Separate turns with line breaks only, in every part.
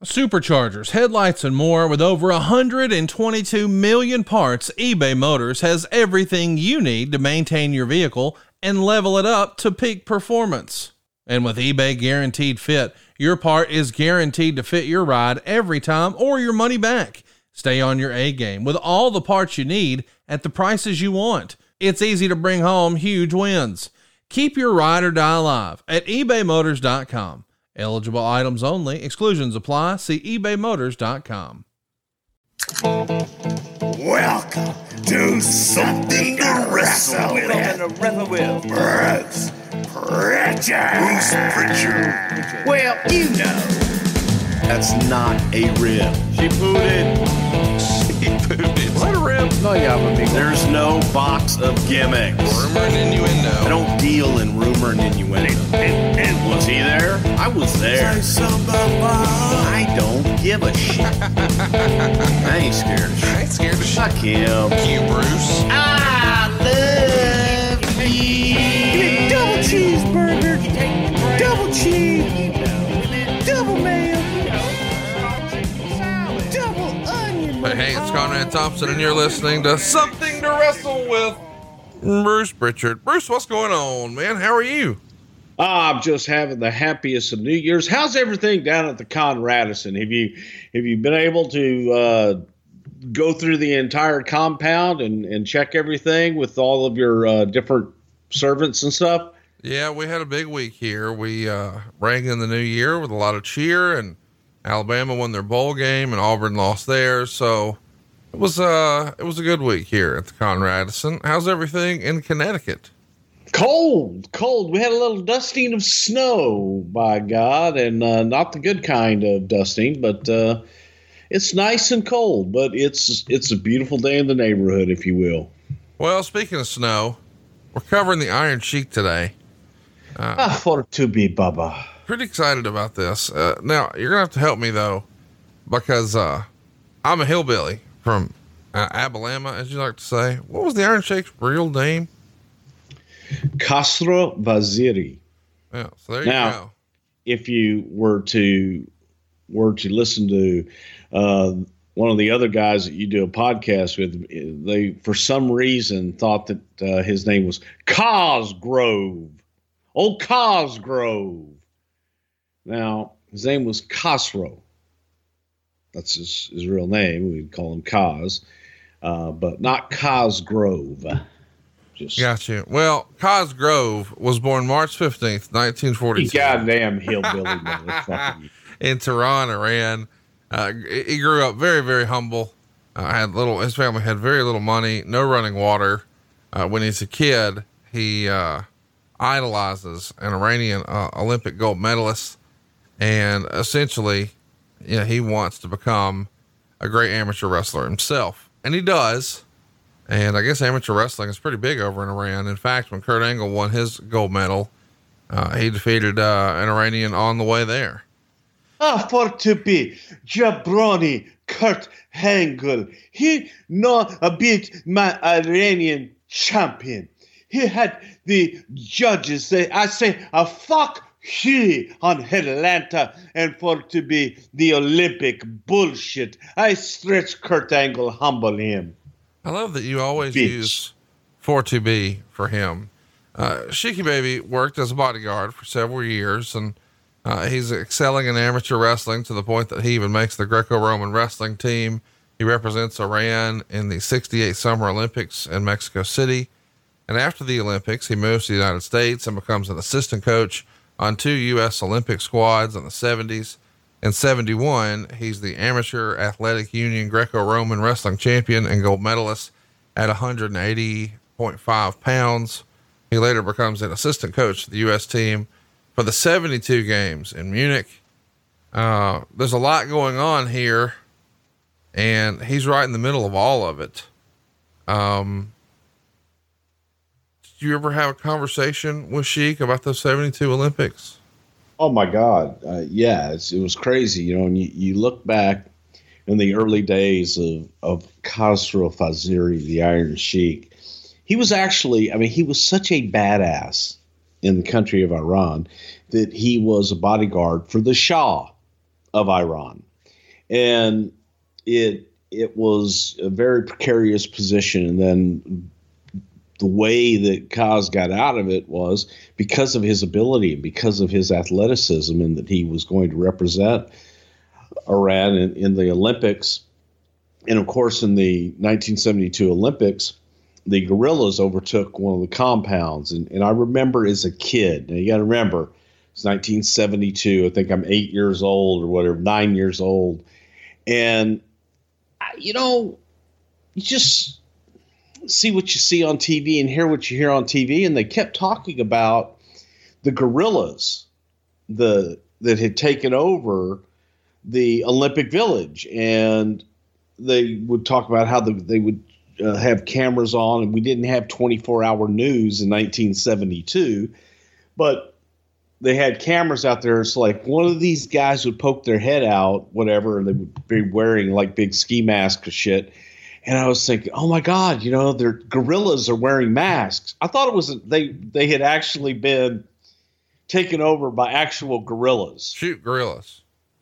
Superchargers, headlights, and more. With over 122 million parts, eBay Motors has everything you need to maintain your vehicle and level it up to peak performance. And with eBay Guaranteed Fit, your part is guaranteed to fit your ride every time or your money back. Stay on your A game with all the parts you need at the prices you want. It's easy to bring home huge wins. Keep your ride or die alive at ebaymotors.com. Eligible items only. Exclusions apply. See ebaymotors.com.
Welcome to Something to Wrestle With. Bruce Pritchard.
Well, you know.
That's not a rib.
She pooted.
Is that a rib?
No, yeah, amigo.
There's no box of gimmicks.
Rumor and innuendo.
I don't deal in rumor and innuendo. And was he there? I was there. I don't give a shit. I ain't scared of shit.
I ain't scared of shit.
Fuck him.
Fuck you, Bruce.
I love you.
Give me double cheeseburger. Double cheese. Double mayo. Double onion.
Hey, it's Conrad Thompson, and you're listening to Something to Wrestle With Bruce Pritchard. Bruce, what's going on, man? How are you?
I'm just having the happiest of New Year's. How's everything down at the Con Radisson? Have you been able to go through the entire compound and check everything with all of your different servants and stuff?
Yeah, we had a big week here. We rang in the new year with a lot of cheer, and Alabama won their bowl game and Auburn lost theirs. So it was a good week here at the Con Radisson. How's everything in Connecticut?
Cold. We had a little dusting of snow, by God, and not the good kind of dusting, but it's nice and cold. But it's a beautiful day in the neighborhood, if you will.
Well, speaking of snow, we're covering the Iron Sheik today.
For to be, Bubba.
Pretty excited about this. Now you're gonna have to help me though, because I'm a hillbilly from Abilama, as you like to say. What was the Iron Sheik's real name?
Khosrow Vaziri.
Yeah, so there you go.
If you were to listen to one of the other guys that you do a podcast with, they for some reason thought that his name was Cosgrove. Old Cosgrove. Now, his name was Khosrow. That's his real name. We'd call him Cos, but not Cosgrove. Just
got you. Well, Cosgrove was born March 15th, 1942.
Goddamn hillbilly motherfucker.
In Tehran, Iran. He grew up very, very humble. His family had very little money, no running water. When he's a kid, he idolizes an Iranian Olympic gold medalist, and essentially, he wants to become a great amateur wrestler himself, and he does. And I guess amateur wrestling is pretty big over in Iran. In fact, when Kurt Angle won his gold medal, he defeated an Iranian on the way there.
For to be Jabroni Kurt Angle, he beat my Iranian champion. He had the judges say, fuck he on Atlanta, and for to be the Olympic bullshit, I stretch Kurt Angle, humble him.
I love that you always use for to be for him. Sheiky Baby worked as a bodyguard for several years, and he's excelling in amateur wrestling to the point that he even makes the Greco-Roman wrestling team. He represents Iran in the 68 Summer Olympics in Mexico City. And after the Olympics, he moves to the United States and becomes an assistant coach on 2 U.S. Olympic squads in the 70s. In 71, he's the Amateur Athletic Union Greco-Roman wrestling champion and gold medalist at 180.5 pounds. He later becomes an assistant coach to the U.S. team for the 72 games in Munich. There's a lot going on here, and he's right in the middle of all of it. Did you ever have a conversation with Sheik about those 72 Olympics?
Oh my God. Yeah, it was crazy. And you look back in the early days of Khosrow Vaziri, the Iron Sheik. He was actually, he was such a badass in the country of Iran that he was a bodyguard for the Shah of Iran. and it was a very precarious position. And then the way that Kaz got out of it was because of his ability and because of his athleticism, and that he was going to represent Iran in the Olympics. And of course, in the 1972 Olympics, the guerrillas overtook one of the compounds. And I remember as a kid, now you got to remember, it's 1972. I think I'm 8 years old or whatever, 9 years old. And, you just see what you see on TV and hear what you hear on TV. And they kept talking about the guerrillas that had taken over the Olympic Village. And they would talk about how they would have cameras on, and we didn't have 24-hour news in 1972, but they had cameras out there. It's like one of these guys would poke their head out, whatever, and they would be wearing like big ski masks or shit. And I was thinking, oh my God, their guerrillas are wearing masks. I thought it was they had actually been taken over by actual guerrillas.
Shooting guerrillas.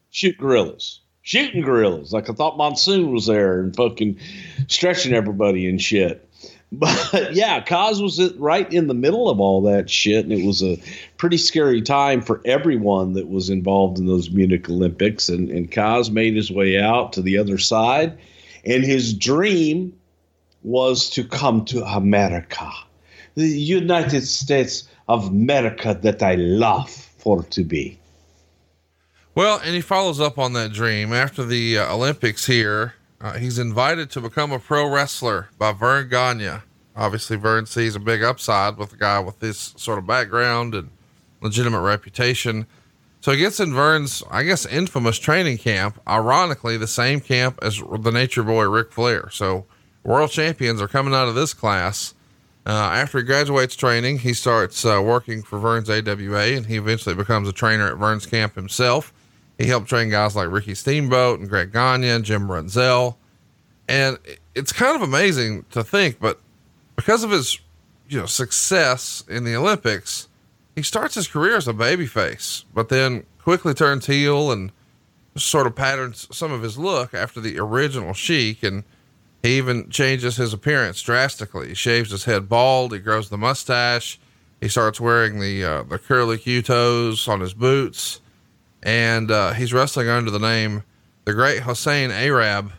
Shooting guerrillas. Like I thought Monsoon was there and fucking stretching everybody and shit. But yeah, Kaz was right in the middle of all that shit, and it was a pretty scary time for everyone that was involved in those Munich Olympics. And Kaz made his way out to the other side, and his dream was to come to America, the United States of America that I love for to be. Well, and he follows up on that dream after the Olympics here. He's invited to become a pro wrestler by Verne Gagne. Obviously, Verne sees a big upside with a guy with this sort of background and legitimate reputation. So he gets in Verne's, I guess, infamous training camp, ironically, the same camp as the Nature Boy Ric Flair. So world champions are coming out of this class. After he graduates training, he starts working for Verne's AWA, and he eventually becomes a trainer at Verne's camp himself. He helped train guys like Ricky Steamboat and Greg Gagne and Jim Brunzell. And it's kind of amazing to think, but because of his, success in the Olympics, he starts his career as a babyface, but then quickly turns heel and sort of patterns some of his look after the original Sheik. And he even changes his appearance drastically. He shaves his head bald. He grows the mustache. He starts wearing the curly Q-toes on his boots. And he's wrestling under the name The Great Hossein Arab.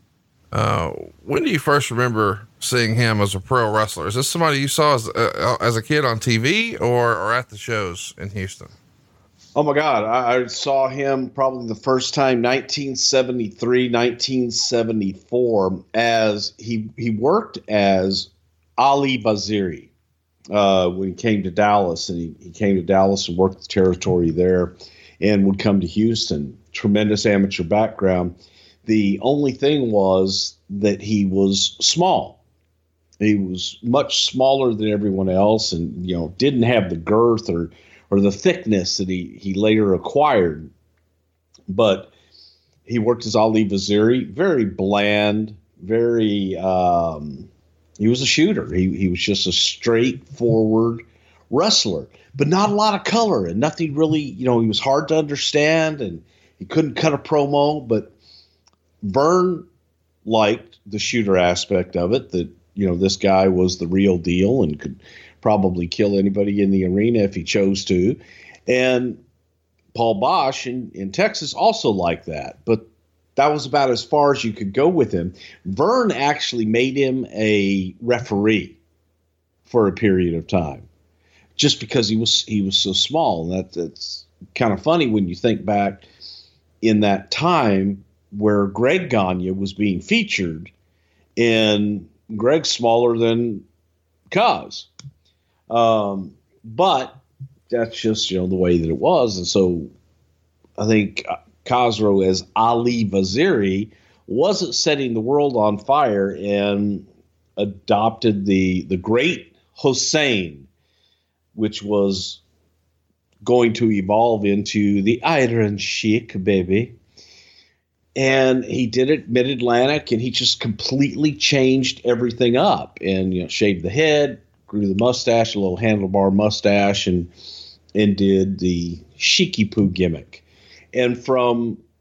When do you first remember seeing him as a pro wrestler? Is this somebody you saw as a kid on TV or at the shows in Houston?
Oh my God. I saw him probably the first time, 1973, 1974, as he worked as Ali Vaziri when he came to Dallas, and he came to Dallas and worked the territory there. And would come to Houston. Tremendous amateur background. The only thing was that he was small. He was much smaller than everyone else, and didn't have the girth or the thickness that he later acquired. But he worked as Ali Vaziri, very bland, very. He was a shooter. He was just a straightforward wrestler, but not a lot of color and nothing really, he was hard to understand and he couldn't cut a promo. But Verne liked the shooter aspect of it, that, this guy was the real deal and could probably kill anybody in the arena if he chose to. And Paul Bosch in Texas also liked that, but that was about as far as you could go with him. Verne actually made him a referee for a period of time, just because he was so small. And that's kind of funny when you think back in that time where Greg Gagne was being featured, and Greg's smaller than Kaz. But that's just, the way that it was. And so I think Khosrow as Ali Vaziri wasn't setting the world on fire and adopted the Great Hossein, which was going to evolve into the Iron Sheik, baby. And he did it mid-Atlantic, and he just completely changed everything up and, shaved the head, grew the mustache, a little handlebar mustache, and did the Sheiky Poo gimmick. And from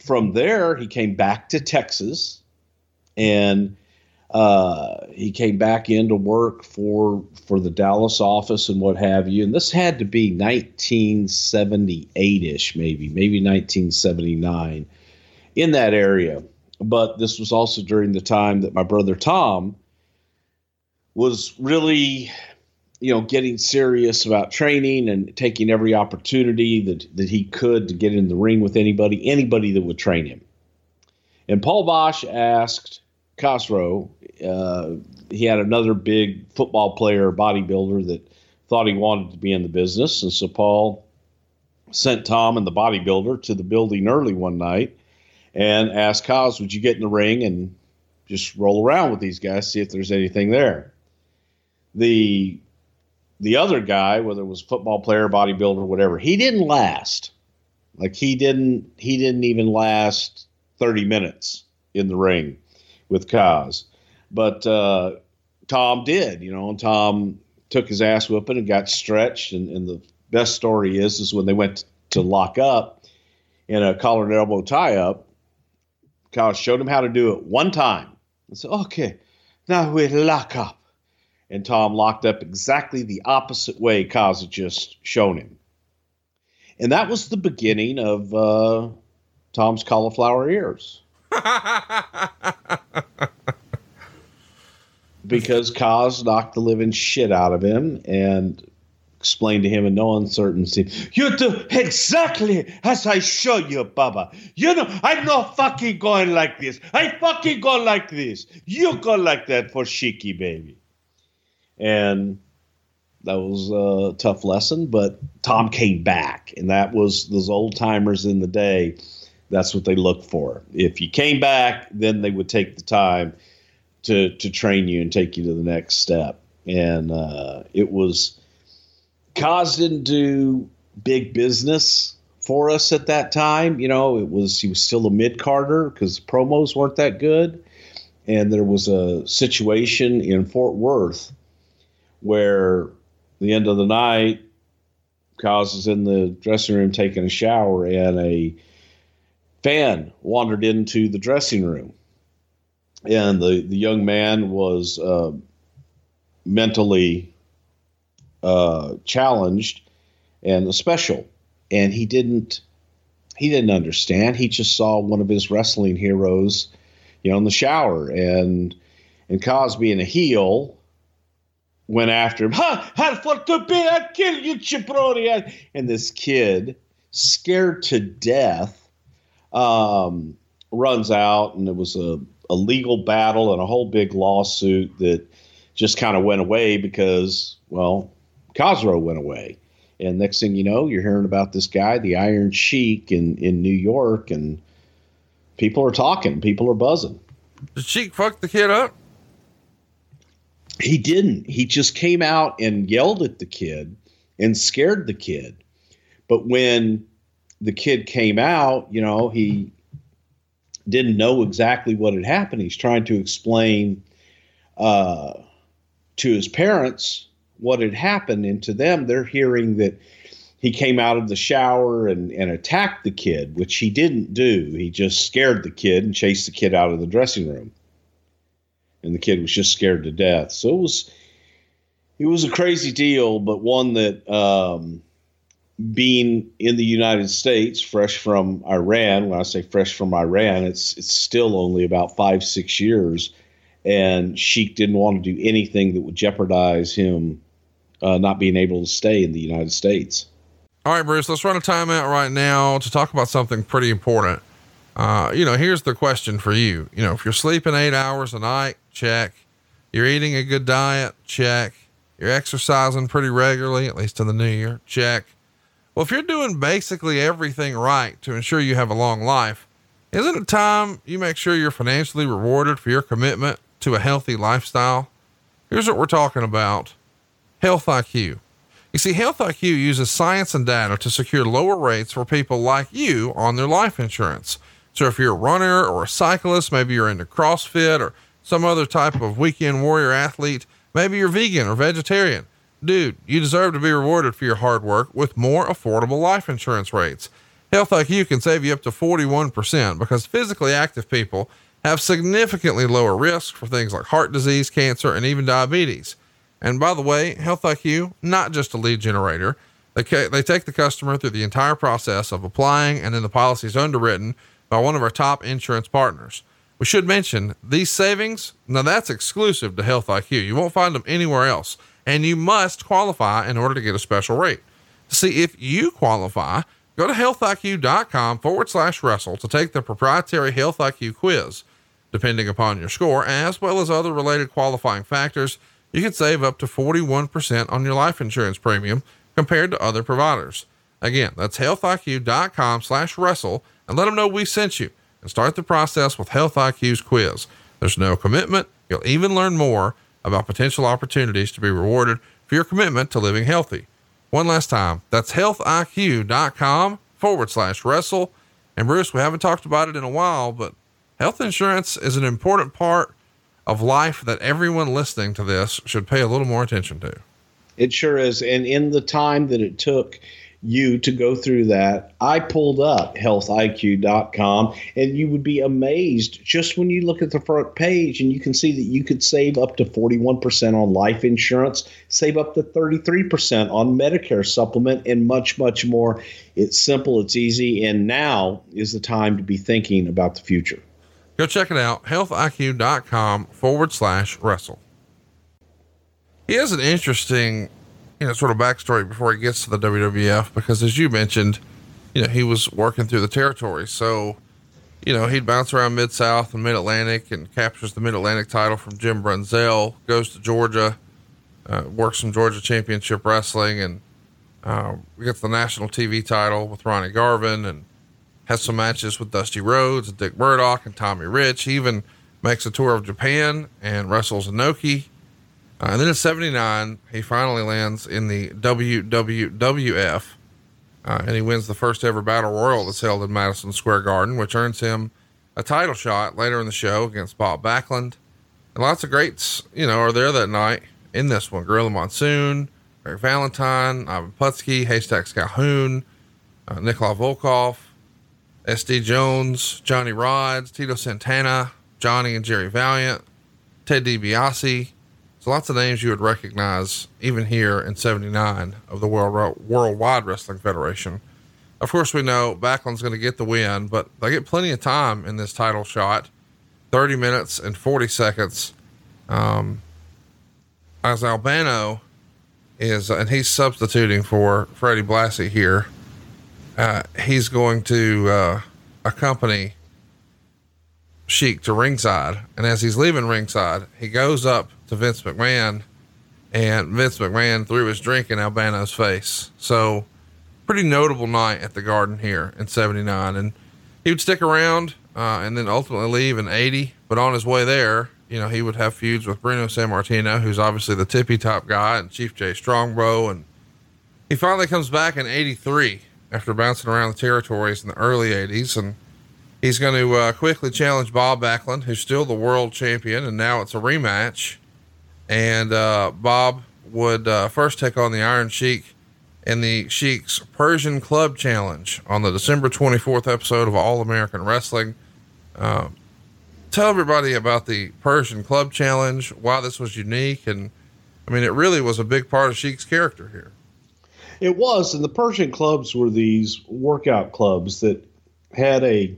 from there, he came back to Texas, and he came back into work for the Dallas office and what have you. And this had to be 1978-ish, maybe 1979, in that area. But this was also during the time that my brother Tom was really, getting serious about training and taking every opportunity that he could to get in the ring with anybody that would train him. And Paul Boesch asked Khosrow, he had another big football player, bodybuilder, that thought he wanted to be in the business. And so Paul sent Tom and the bodybuilder to the building early one night and asked Khos, would you get in the ring and just roll around with these guys, see if there's anything there? The other guy, whether it was football player, bodybuilder, whatever, he didn't last. Like he didn't even last 30 minutes in the ring with Khos. But Tom did, and Tom took his ass whooping and got stretched. And the best story is when they went to lock up in a collar and elbow tie up, Khos showed him how to do it one time and said, okay, now we lock up. And Tom locked up exactly the opposite way Khos had just shown him. And that was the beginning of Tom's cauliflower ears. Because Khos knocked the living shit out of him and explained to him in no uncertainty, you do exactly as I show you, Baba. I'm not fucking going like this. I fucking go like this. You go like that for Shiki, baby. And that was a tough lesson, but Tom came back, and that was those old timers in the day. That's what they looked for. If you came back, then they would take the time to train you and take you to the next step. And it was, Khos didn't do big business for us at that time. He was still a mid-carder because promos weren't that good. And there was a situation in Fort Worth where the end of the night, Khos is in the dressing room taking a shower, and a fan wandered into the dressing room. And the young man was mentally challenged and special. And he didn't understand. He just saw one of his wrestling heroes, in the shower. And Khos, being a heel, went after him. Hard for to be, I'll kill you, jabroni. And this kid, scared to death, runs out, and it was a legal battle and a whole big lawsuit that just kind of went away because, Khosrow went away. And next thing you know, you're hearing about this guy, the Iron Sheik in New York, and people are talking, people are buzzing.
Did Sheik fuck the kid up?
He didn't. He just came out and yelled at the kid and scared the kid. But when the kid came out, he didn't know exactly what had happened. He's trying to explain to his parents what had happened. And to them, they're hearing that he came out of the shower and attacked the kid, which he didn't do. He just scared the kid and chased the kid out of the dressing room. And the kid was just scared to death. So it was a crazy deal, but one that, being in the United States, fresh from Iran, when I say fresh from Iran, it's still only about 5-6 years. And Sheik didn't want to do anything that would jeopardize him not being able to stay in the United States.
All right, Bruce, let's run a timeout right now to talk about something pretty important. Here's the question for you. If you're sleeping 8 hours a night, check. You're eating a good diet, check. You're exercising pretty regularly, at least in the new year, check. Well, if you're doing basically everything right to ensure you have a long life, isn't it time you make sure you're financially rewarded for your commitment to a healthy lifestyle? Here's what we're talking about. Health IQ. You see, Health IQ uses science and data to secure lower rates for people like you on their life insurance. So if you're a runner or a cyclist, maybe you're into CrossFit or some other type of weekend warrior athlete, maybe you're vegan or vegetarian. Dude, you deserve to be rewarded for your hard work with more affordable life insurance rates. Health IQ can save you up to 41% because physically active people have significantly lower risk for things like heart disease, cancer, and even diabetes. And by the way, Health IQ, not just a lead generator. They take the customer through the entire process of applying, and then the policy is underwritten by one of our top insurance partners. We should mention these savings. Now that's exclusive to Health IQ. You won't find them anywhere else, and you must qualify in order to get a special rate. To see if you qualify, go to healthiq.com/wrestle to take the proprietary Health IQ quiz. Depending upon your score, as well as other related qualifying factors, you can save up to 41% on your life insurance premium compared to other providers. Again, that's healthiq.com/wrestle, and let them know we sent you, and start the process with Health IQ's quiz. There's no commitment. You'll even learn more about potential opportunities to be rewarded for your commitment to living healthy. One last time, that's healthiq.com/wrestle. And Bruce, we haven't talked about it in a while, but health insurance is an important part of life that everyone listening to this should pay a little more attention to.
It sure is. And in the time that it took you to go through that, I pulled up healthiq.com, and you would be amazed just when you look at the front page and you can see that you could save up to 41% on life insurance, save up to 33% on Medicare supplement, and much, much more. It's simple, it's easy, and now is the time to be thinking about the future.
Go check it out, healthiq.com/wrestle. He has an interesting, sort of backstory before he gets to the WWF, because as you mentioned, he was working through the territory. So, he'd bounce around Mid-South and Mid-Atlantic and captures the Mid-Atlantic title from Jim Brunzell, goes to Georgia, works some Georgia Championship Wrestling, and gets the national TV title with Ronnie Garvin, and has some matches with Dusty Rhodes, Dick Murdoch, and Tommy Rich. He even makes a tour of Japan and wrestles Inoki. And then in 79, he finally lands in the WWF, and he wins the first ever battle royal that's held in Madison Square Garden, which earns him a title shot later in the show against Bob Backlund. And lots of greats, are there that night in this one. Gorilla Monsoon, Eric Valentine, Ivan Putski, Haystacks Calhoun, Nikolai Volkov, S.D. Jones, Johnny Rods, Tito Santana, Johnny and Jerry Valiant, Ted DiBiase. So lots of names you would recognize even here in 79 of the Worldwide Wrestling Federation. Of course, we know Backlund's going to get the win, but they get plenty of time in this title shot, 30 minutes and 40 seconds. As Albano is, and he's substituting for Freddie Blassie here. He's going to accompany Sheik to ringside. And as he's leaving ringside, he goes up to Vince McMahon, and Vince McMahon threw his drink in Albano's face. So pretty notable night at the Garden here in 79. And he would stick around, and then ultimately leave in 80. But on his way there, he would have feuds with Bruno Sammartino, who's obviously the tippy top guy, and Chief Jay Strongbow. And he finally comes back in 83 after bouncing around the territories in the early 80s. And he's going to quickly challenge Bob Backlund, who's still the world champion. And now it's a rematch. And Bob would first take on the Iron Sheik in the Sheik's Persian Club Challenge on the December 24th episode of All American Wrestling. Tell everybody about the Persian Club Challenge, why this was unique. And it really was a big part of Sheik's character here.
It was. And the Persian clubs were these workout clubs that had a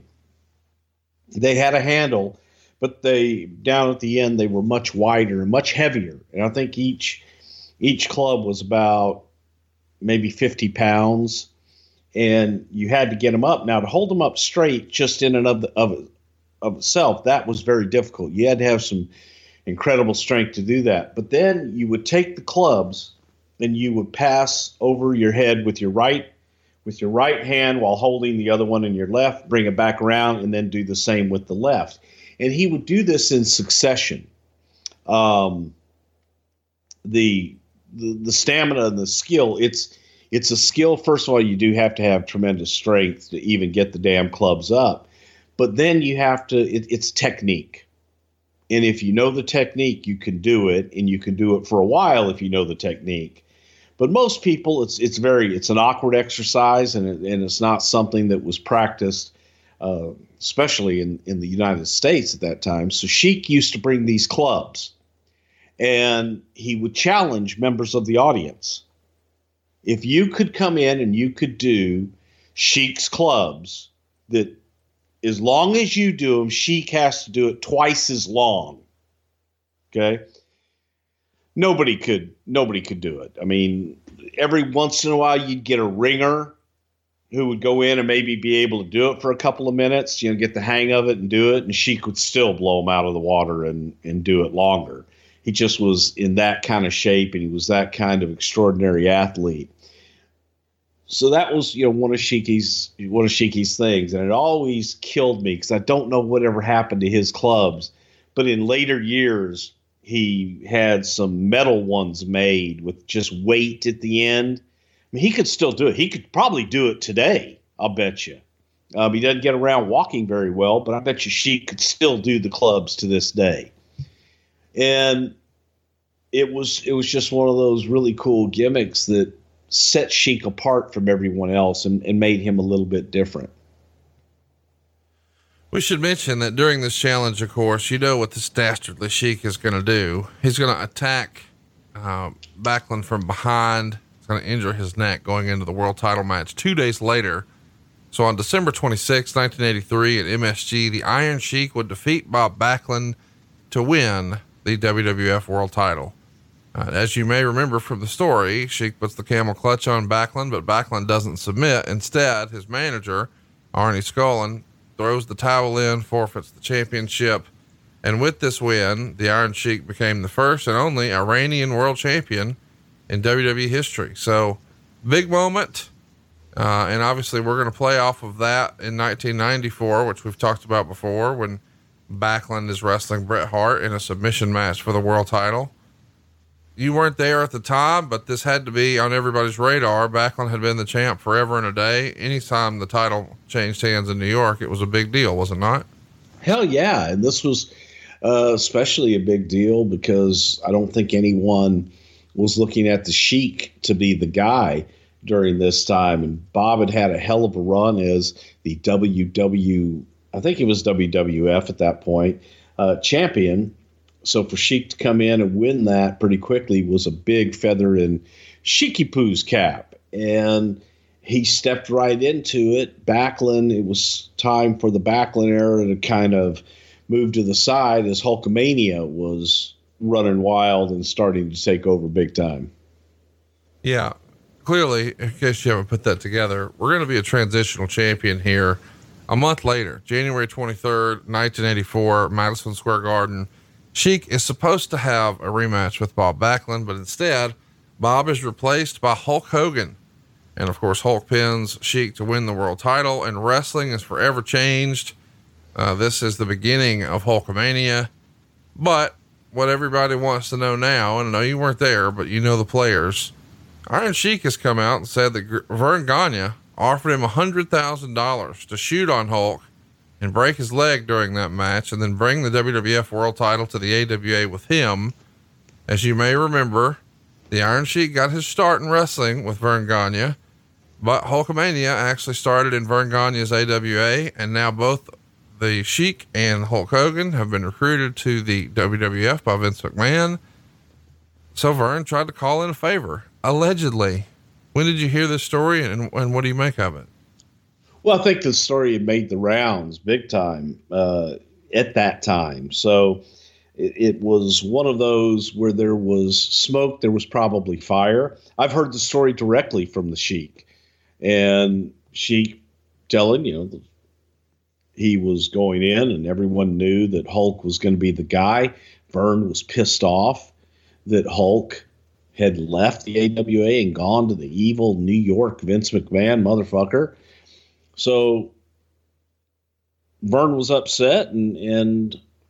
handle, but down at the end, they were much wider and much heavier. And I think each club was about maybe 50 pounds, and you had to get them up. Now, to hold them up straight, just in and of itself, that was very difficult. You had to have some incredible strength to do that. But then you would take the clubs and you would pass over your head with your right hand while holding the other one in your left, bring it back around, and then do the same with the left. And he would do this in succession. The stamina and the skill, it's a skill. First of all, you do have to have tremendous strength to even get the damn clubs up. But then you have to, it's technique. And if you know the technique, you can do it, and you can do it for a while if you know the technique. But most people, it's an awkward exercise, and it's not something that was practiced, especially in the United States at that time. So Sheik used to bring these clubs, and he would challenge members of the audience. If you could come in and you could do Sheik's clubs, that as long as you do them, Sheik has to do it twice as long. Okay. Nobody could do it. I mean, every once in a while you'd get a ringer who would go in and maybe be able to do it for a couple of minutes, get the hang of it and do it. And Sheik would still blow him out of the water and do it longer. He just was in that kind of shape, and he was that kind of extraordinary athlete. So that was, one of Sheiky's things. And it always killed me because I don't know whatever happened to his clubs, but in later years, he had some metal ones made with just weight at the end. I mean, he could still do it. He could probably do it today, I'll bet you. He doesn't get around walking very well, but I bet you Sheik could still do the clubs to this day. And it was just one of those really cool gimmicks that set Sheik apart from everyone else and made him a little bit different.
We should mention that during this challenge, of course, what this dastardly Sheik is going to do. He's going to attack Backlund from behind. He's going to injure his neck going into the world title match 2 days later. So on December 26, 1983 at MSG, the Iron Sheik would defeat Bob Backlund to win the WWF world title. As you may remember from the story, Sheik puts the camel clutch on Backlund, but Backlund doesn't submit. Instead, his manager, Arnie Scullin, throws the towel in, forfeits the championship. And with this win, the Iron Sheik became the first and only Iranian world champion in WWE history. So big moment. And obviously we're going to play off of that in 1994, which we've talked about before, when Backlund is wrestling Bret Hart in a submission match for the world title. You weren't there at the time, but this had to be on everybody's radar. Backlund had been the champ forever and a day. Anytime the title changed hands in New York, it was a big deal, was it not?
Hell yeah. And this was especially a big deal because I don't think anyone was looking at the Sheik to be the guy during this time. And Bob had a hell of a run as the I think it was WWF at that point, champion. So for Sheik to come in and win that pretty quickly was a big feather in Sheiky Poo's cap. And he stepped right into it. Backlund, it was time for the Backlund era to kind of move to the side as Hulkamania was running wild and starting to take over big time.
Yeah, clearly, in case you haven't put that together, we're going to be a transitional champion here a month later, January 23rd, 1984, Madison Square Garden. Sheik is supposed to have a rematch with Bob Backlund, but instead, Bob is replaced by Hulk Hogan. And of course, Hulk pins Sheik to win the world title, and wrestling is forever changed. This is the beginning of Hulkamania. But what everybody wants to know now, and I know you weren't there, but you know the players, Iron Sheik has come out and said that Vern Gagne offered him $100,000 to shoot on Hulk and break his leg during that match, and then bring the WWF world title to the AWA with him. As you may remember, the Iron Sheik got his start in wrestling with Vern Gagne, but Hulkamania actually started in Vern Gagne's AWA, and now both the Sheik and Hulk Hogan have been recruited to the WWF by Vince McMahon. So Vern tried to call in a favor, allegedly. When did you hear this story, and what do you make of it?
Well, I think the story had made the rounds big time at that time. So it was one of those where there was smoke, there was probably fire. I've heard the story directly from the Sheik, and Sheik telling, he was going in and everyone knew that Hulk was going to be the guy. Vern was pissed off that Hulk had left the AWA and gone to the evil New York Vince McMahon motherfucker. So Vern was upset, and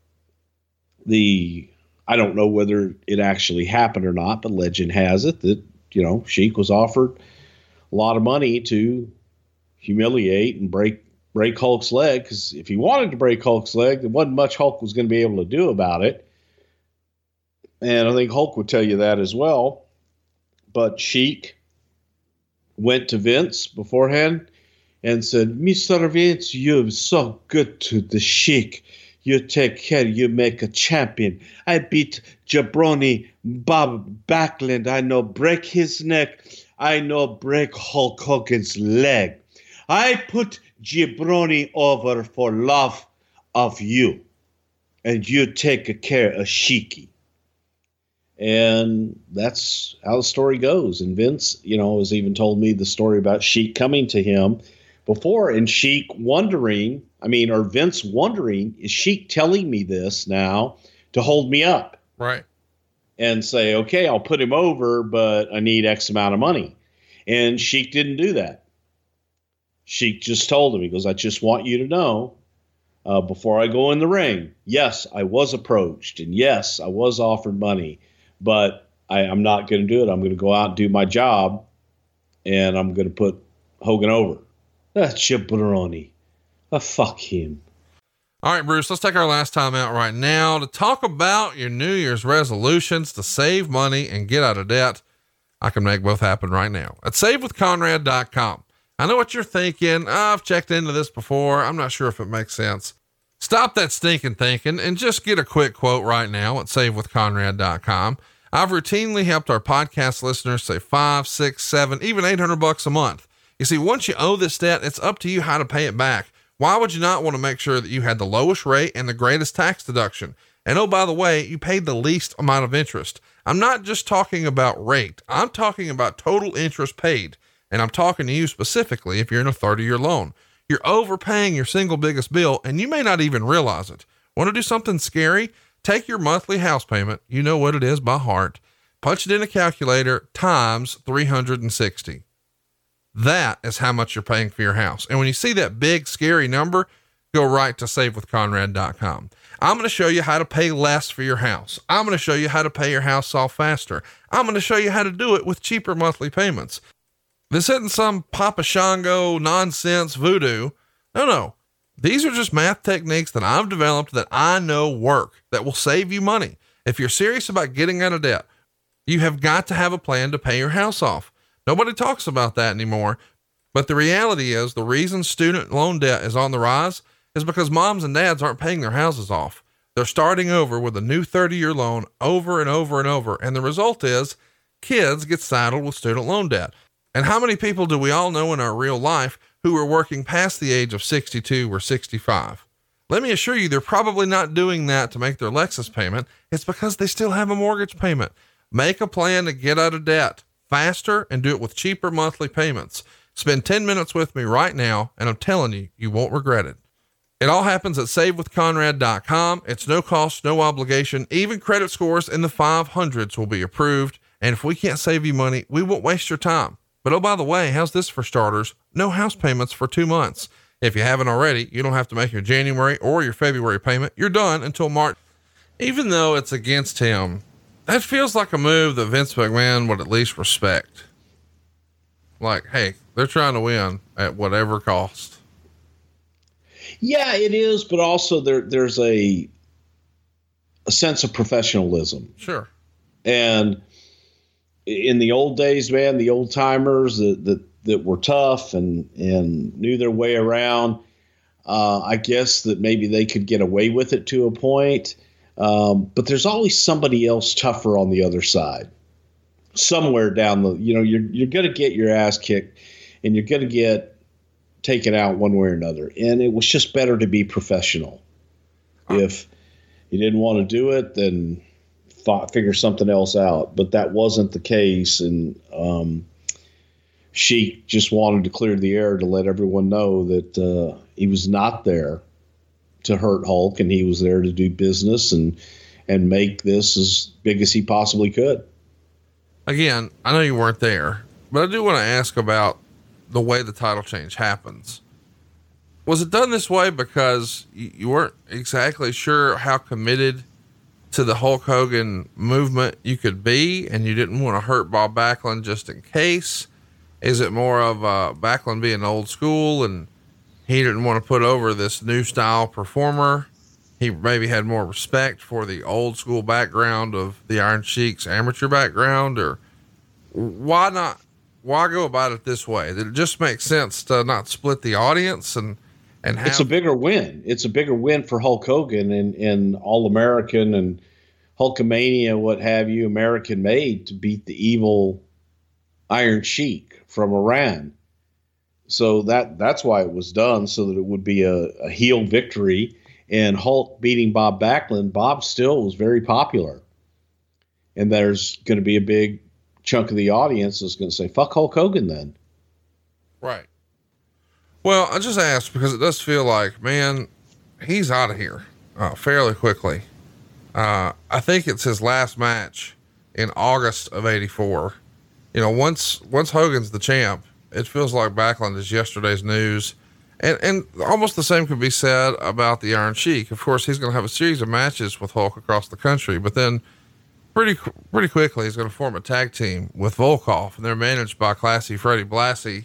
I don't know whether it actually happened or not, but legend has it that, Sheik was offered a lot of money to humiliate and break Hulk's leg, because if he wanted to break Hulk's leg, there wasn't much Hulk was going to be able to do about it. And I think Hulk would tell you that as well. but Sheik went to Vince beforehand and said, Mr. Vince, you're so good to the Sheik. You take care. You make a champion. I beat Jabroni Bob Backlund. I know break his neck. I know break Hulk Hogan's leg. I put Jabroni over for love of you. And you take care of Sheiky. And that's how the story goes. And Vince, has even told me the story about Sheik coming to him before, and Sheik wondering, Vince wondering, is Sheik telling me this now to hold me up?
Right.
And say, okay, I'll put him over, but I need X amount of money. And Sheik didn't do that. Sheik just told him, he goes, I just want you to know, before I go in the ring, yes, I was approached, and yes, I was offered money, but I'm not going to do it. I'm going to go out and do my job, and I'm going to put Hogan over. That's jabroni. Fuck him.
All right, Bruce, let's take our last time out right now to talk about your New Year's resolutions to save money and get out of debt. I can make both happen right now at savewithconrad.com. I know what you're thinking. I've checked into this before. I'm not sure if it makes sense. Stop that stinking thinking and just get a quick quote right now at savewithconrad.com. I've routinely helped our podcast listeners save $500, $600, $700, even $800 a month. You see, once you owe this debt, it's up to you how to pay it back. Why would you not want to make sure that you had the lowest rate and the greatest tax deduction? And oh, by the way, you paid the least amount of interest. I'm not just talking about rate. I'm talking about total interest paid. And I'm talking to you specifically if you're in a 30-year loan. You're overpaying your single biggest bill, and you may not even realize it. Want to do something scary? Take your monthly house payment. You know what it is by heart. Punch it in a calculator times 360. That is how much you're paying for your house. And when you see that big, scary number, go right to savewithconrad.com. I'm going to show you how to pay less for your house. I'm going to show you how to pay your house off faster. I'm going to show you how to do it with cheaper monthly payments. This isn't some Papa Shango nonsense voodoo. No. These are just math techniques that I've developed that I know work, that will save you money. If you're serious about getting out of debt, you have got to have a plan to pay your house off. Nobody talks about that anymore, but the reality is the reason student loan debt is on the rise is because moms and dads aren't paying their houses off. They're starting over with a new 30-year loan over and over and over. And the result is kids get saddled with student loan debt. And how many people do we all know in our real life who are working past the age of 62 or 65? Let me assure you, they're probably not doing that to make their Lexus payment. It's because they still have a mortgage payment. Make a plan to get out of debt faster and do it with cheaper monthly payments. Spend 10 minutes with me right now, and I'm telling you, you won't regret it. It all happens at savewithconrad.com. It's no cost, no obligation. Even credit scores in the 500s will be approved. And if we can't save you money, we won't waste your time. But oh, by the way, how's this for starters? No house payments for 2 months. If you haven't already, you don't have to make your January or your February payment. You're done until March. Even though it's against him, that feels like a move that Vince McMahon would at least respect. Like, hey, they're trying to win at whatever cost.
Yeah, it is. But also there's a sense of professionalism.
Sure.
And in the old days, man, the old timers that were tough and knew their way around, I guess that maybe they could get away with it to a point. But there's always somebody else tougher on the other side. Somewhere down you're going to get your ass kicked and you're going to get taken out one way or another. And it was just better to be professional. If you didn't want to do it, then figure something else out. But that wasn't the case. And she just wanted to clear the air to let everyone know that he was not there to hurt Hulk, and he was there to do business and make this as big as he possibly could. Again,
I know you weren't there, but I do want to ask about the way the title change happens. Was it done this way because you weren't exactly sure how committed to the Hulk Hogan movement you could be, and you didn't want to hurt Bob Backlund just in case? Is it more of Backlund being old school and he didn't want to put over this new style performer? He maybe had more respect for the old school background of the Iron Sheik's amateur background, or why not? Why go about it this way? It just makes sense to not split the audience and have.
It's a bigger win. It's a bigger win for Hulk Hogan and All American and Hulkamania, what have you, American made to beat the evil Iron Sheik from Iran. So that's why it was done, so that it would be a heel victory. And Hulk beating Bob Backlund, Bob still was very popular. And there's going to be a big chunk of the audience that's going to say, fuck Hulk Hogan then.
Right. Well, I just asked because it does feel like, man, he's out of here fairly quickly. I think it's his last match in August of '84. You know, once Hogan's the champ, it feels like Backlund is yesterday's news. And almost the same could be said about the Iron Sheik. Of course, he's going to have a series of matches with Hulk across the country, but then pretty quickly he's going to form a tag team with Volkov, and they're managed by classy Freddie Blassie.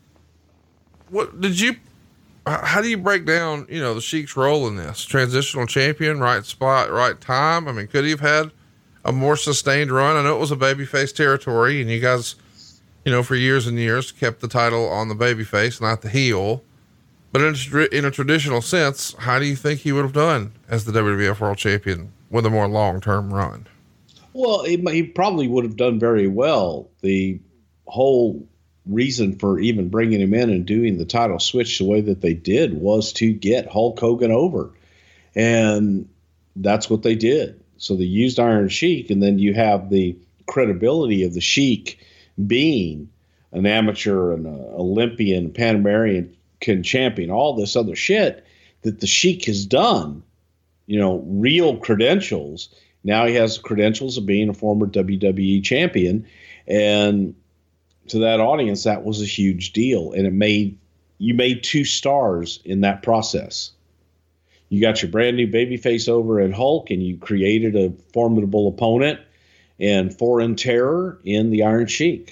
How do you break down, you know, the Sheik's role in this? Transitional champion, right spot, right time? I mean, could he have had a more sustained run? I know it was a babyface territory, and you guys, you know, for years and years kept the title on the babyface, not the heel. But in a traditional sense, how do you think he would have done as the WWF World Champion with a more long-term run?
Well, he probably would have done very well. The whole reason for even bringing him in and doing the title switch the way that they did was to get Hulk Hogan over. And that's what they did. So they used Iron Sheik, and then you have the credibility of the Sheik being an amateur, an Olympian, Pan American champion, all this other shit that the Sheik has done, you know, real credentials. Now he has the credentials of being a former WWE champion. And to that audience, that was a huge deal. And you made two stars in that process. You got your brand new babyface over at Hulk, and you created a formidable opponent and foreign terror in the Iron Sheik.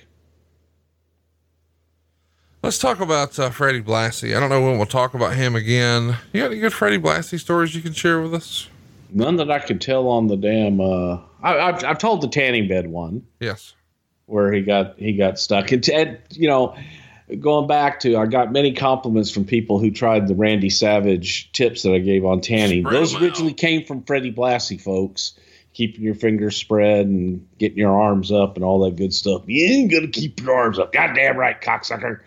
Let's talk about Freddie Blassie. I don't know when we'll talk about him again. You got any good Freddie Blassie stories you can share with us?
None that I could tell on the damn. I've told the tanning bed one.
Yes,
where he got stuck. And you know, going back to, I got many compliments from people who tried the Randy Savage tips that I gave on tanning. Those originally came from Freddie Blassie, folks. Keeping your fingers spread and getting your arms up and all that good stuff. You ain't gonna keep your arms up. Goddamn right, cocksucker.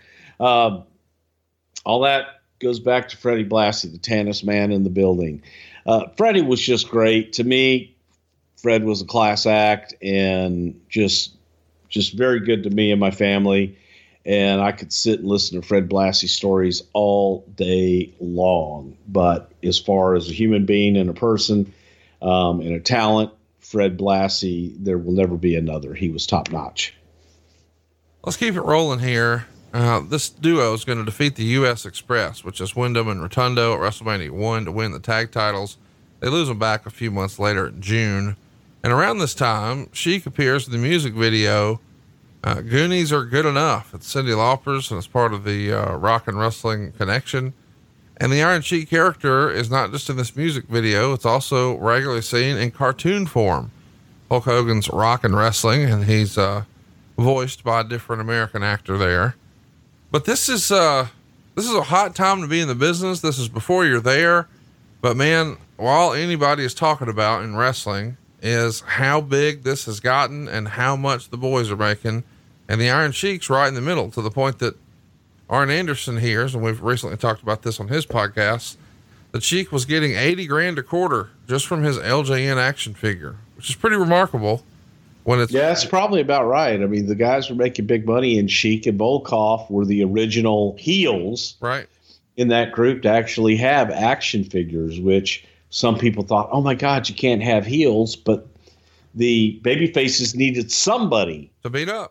All that goes back to Freddie Blassie, the tannest man in the building. Freddie was just great. To me, Fred was a class act and just very good to me and my family. And I could sit and listen to Fred Blassie stories all day long. But as far as a human being and a person and a talent, Fred Blassie, there will never be another. He was top notch.
Let's keep it rolling here. This duo is going to defeat the U.S. Express, which is Wyndham and Rotundo at WrestleMania 1 to win the tag titles. They lose them back a few months later in June. And around this time, Sheik appears in the music video, Goonies Are Good Enough. It's Cyndi Lauper's, and it's part of the Rock and Wrestling Connection. And the Iron Sheik character is not just in this music video, it's also regularly seen in cartoon form. Hulk Hogan's Rock and Wrestling, and he's voiced by a different American actor there. But this is a hot time to be in the business. This is before you're there. But man, all anybody is talking about in wrestling is how big this has gotten and how much the boys are making. And the Iron Sheik's right in the middle, to the point that Arn Anderson hears, and we've recently talked about this on his podcast, that Sheik was getting $80,000 a quarter just from his LJN action figure, which is pretty remarkable.
Yeah, it's probably about right. I mean, the guys were making big money, and Sheik and Volkov were the original heels,
right,
in that group to actually have action figures, which some people thought, oh my God, you can't have heels, but the baby faces needed somebody
to beat up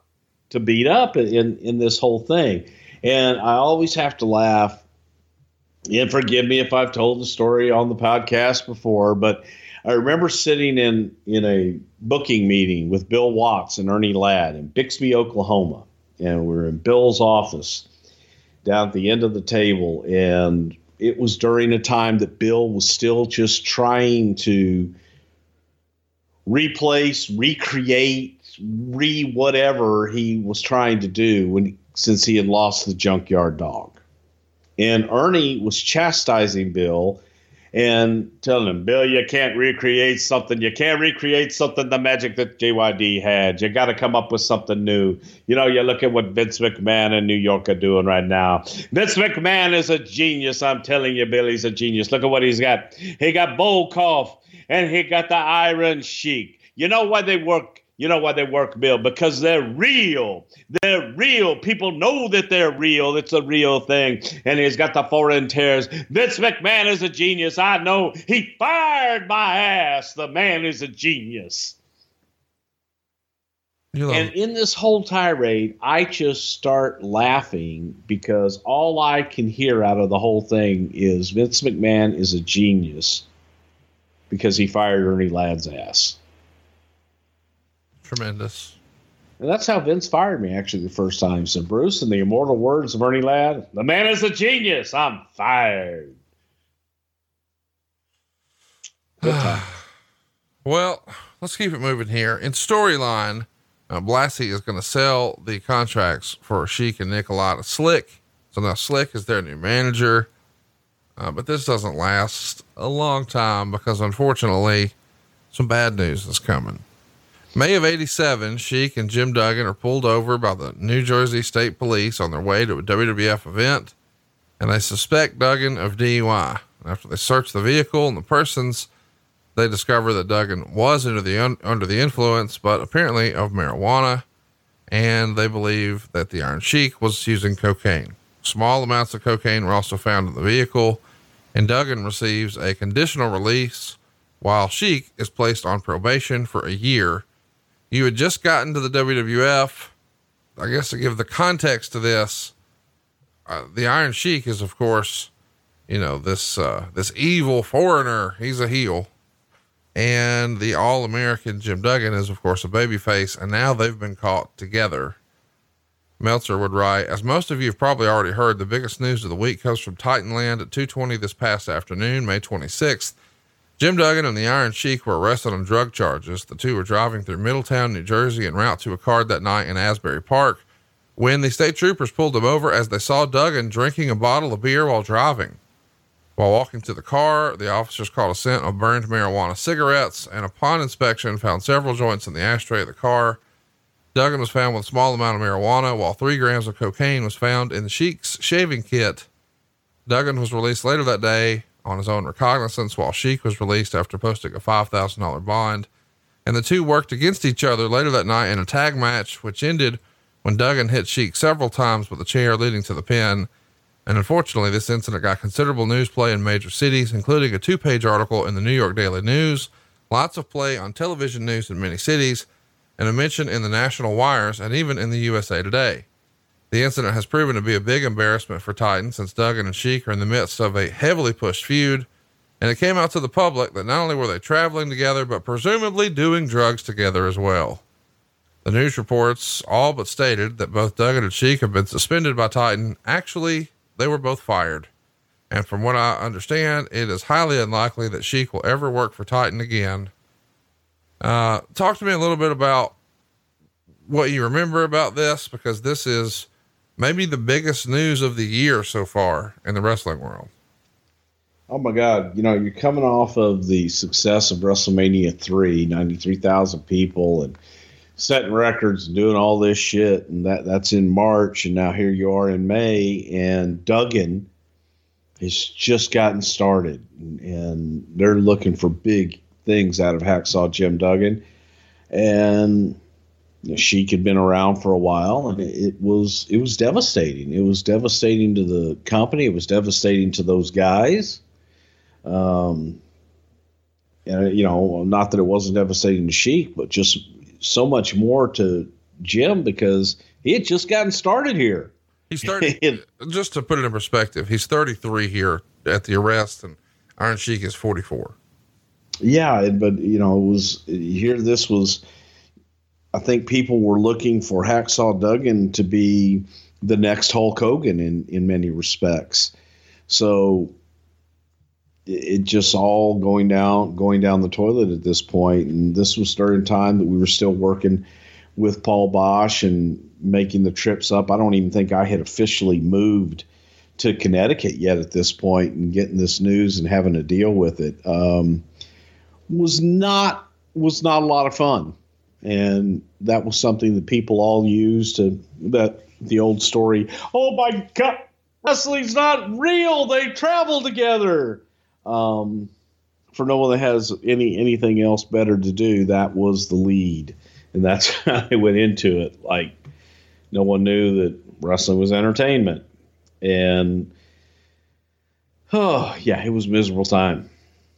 in this whole thing. And I always have to laugh, and forgive me if I've told the story on the podcast before, but I remember sitting in a booking meeting with Bill Watts and Ernie Ladd in Bixby, Oklahoma. And we were in Bill's office down at the end of the table. And it was during a time that Bill was still just trying to recreate, whatever he was trying to do since he had lost the junkyard dog. And Ernie was chastising Bill and telling him, Bill, you can't recreate something. You can't recreate something, the magic that JYD had. You got to come up with something new. You look at what Vince McMahon and New York are doing right now. Vince McMahon is a genius. I'm telling you, Bill, he's a genius. Look at what he's got. He got Volkov and he got the Iron Sheik. You know why they work? You know why they work, Bill? Because they're real. They're real. People know that they're real. It's a real thing. And he's got the foreign tears. Vince McMahon is a genius. I know. He fired my ass. The man is a genius. And in this whole tirade, I just start laughing because all I can hear out of the whole thing is Vince McMahon is a genius because he fired Ernie Ladd's ass.
Tremendous.
And that's how Vince fired me, actually, the first time. He said, Bruce, in the immortal words of Ernie Ladd, the man is a genius. I'm fired. Good time.
Well, let's keep it moving here. In storyline, Blassie is going to sell the contracts for Sheik and Nikolai to Slick. So now Slick is their new manager. But this doesn't last a long time because, unfortunately, some bad news is coming. May of 87, Sheik and Jim Duggan are pulled over by the New Jersey State Police on their way to a WWF event, and they suspect Duggan of DUI. After they search the vehicle and the persons, they discover that Duggan was under the influence, but apparently of marijuana, and they believe that the Iron Sheik was using cocaine. Small amounts of cocaine were also found in the vehicle, and Duggan receives a conditional release while Sheik is placed on probation for a year. You had just gotten to the WWF. I guess to give the context to this, the Iron Sheik is, of course, this evil foreigner. He's a heel. And the All-American Jim Duggan is, of course, a babyface. And now they've been caught together. Meltzer would write, as most of you have probably already heard, the biggest news of the week comes from Titanland at 2:20 this past afternoon, May 26th. Jim Duggan and the Iron Sheik were arrested on drug charges. The two were driving through Middletown, New Jersey, en route to a card that night in Asbury Park when the state troopers pulled them over as they saw Duggan drinking a bottle of beer while driving. While walking to the car, the officers caught a scent of burned marijuana cigarettes, and upon inspection found several joints in the ashtray of the car. Duggan was found with a small amount of marijuana, while 3 grams of cocaine was found in the Sheik's shaving kit. Duggan was released later that day on his own recognizance, while Sheik was released after posting a $5,000 bond. And the two worked against each other later that night in a tag match, which ended when Duggan hit Sheik several times with a chair leading to the pin. And unfortunately, this incident got considerable news play in major cities, including a 2-page article in the New York Daily News, lots of play on television news in many cities, and a mention in the national wires and even in the USA Today. The incident has proven to be a big embarrassment for Titan since Duggan and Sheik are in the midst of a heavily pushed feud, and it came out to the public that not only were they traveling together, but presumably doing drugs together as well. The news reports all but stated that both Duggan and Sheik have been suspended by Titan. Actually, they were both fired. And from what I understand, it is highly unlikely that Sheik will ever work for Titan again. Talk to me a little bit about what you remember about this, because this is maybe the biggest news of the year so far in the wrestling world.
Oh my God. You're coming off of the success of WrestleMania 3, 93,000 people and setting records and doing all this shit. And that's in March. And now here you are in May, and Duggan has just gotten started, and they're looking for big things out of Hacksaw Jim Duggan. And Sheik had been around for a while, and it was devastating. It was devastating to the company. It was devastating to those guys. And not that it wasn't devastating to Sheik, but just so much more to Jim because he had just gotten started here.
He's 30. Just to put it in perspective, he's 33 here at the arrest, and Iron Sheik is 44.
Yeah, but this was. I think people were looking for Hacksaw Duggan to be the next Hulk Hogan in many respects. So it just all going down the toilet at this point. And this was during time that we were still working with Paul Bosch and making the trips up. I don't even think I had officially moved to Connecticut yet at this point, and getting this news and having to deal with it was not a lot of fun. And that was something that people all used the old story, oh my God, wrestling's not real, they travel together. For no one that has anything else better to do, that was the lead. And that's how they went into it. Like, no one knew that wrestling was entertainment. And, oh, yeah, it was a miserable time.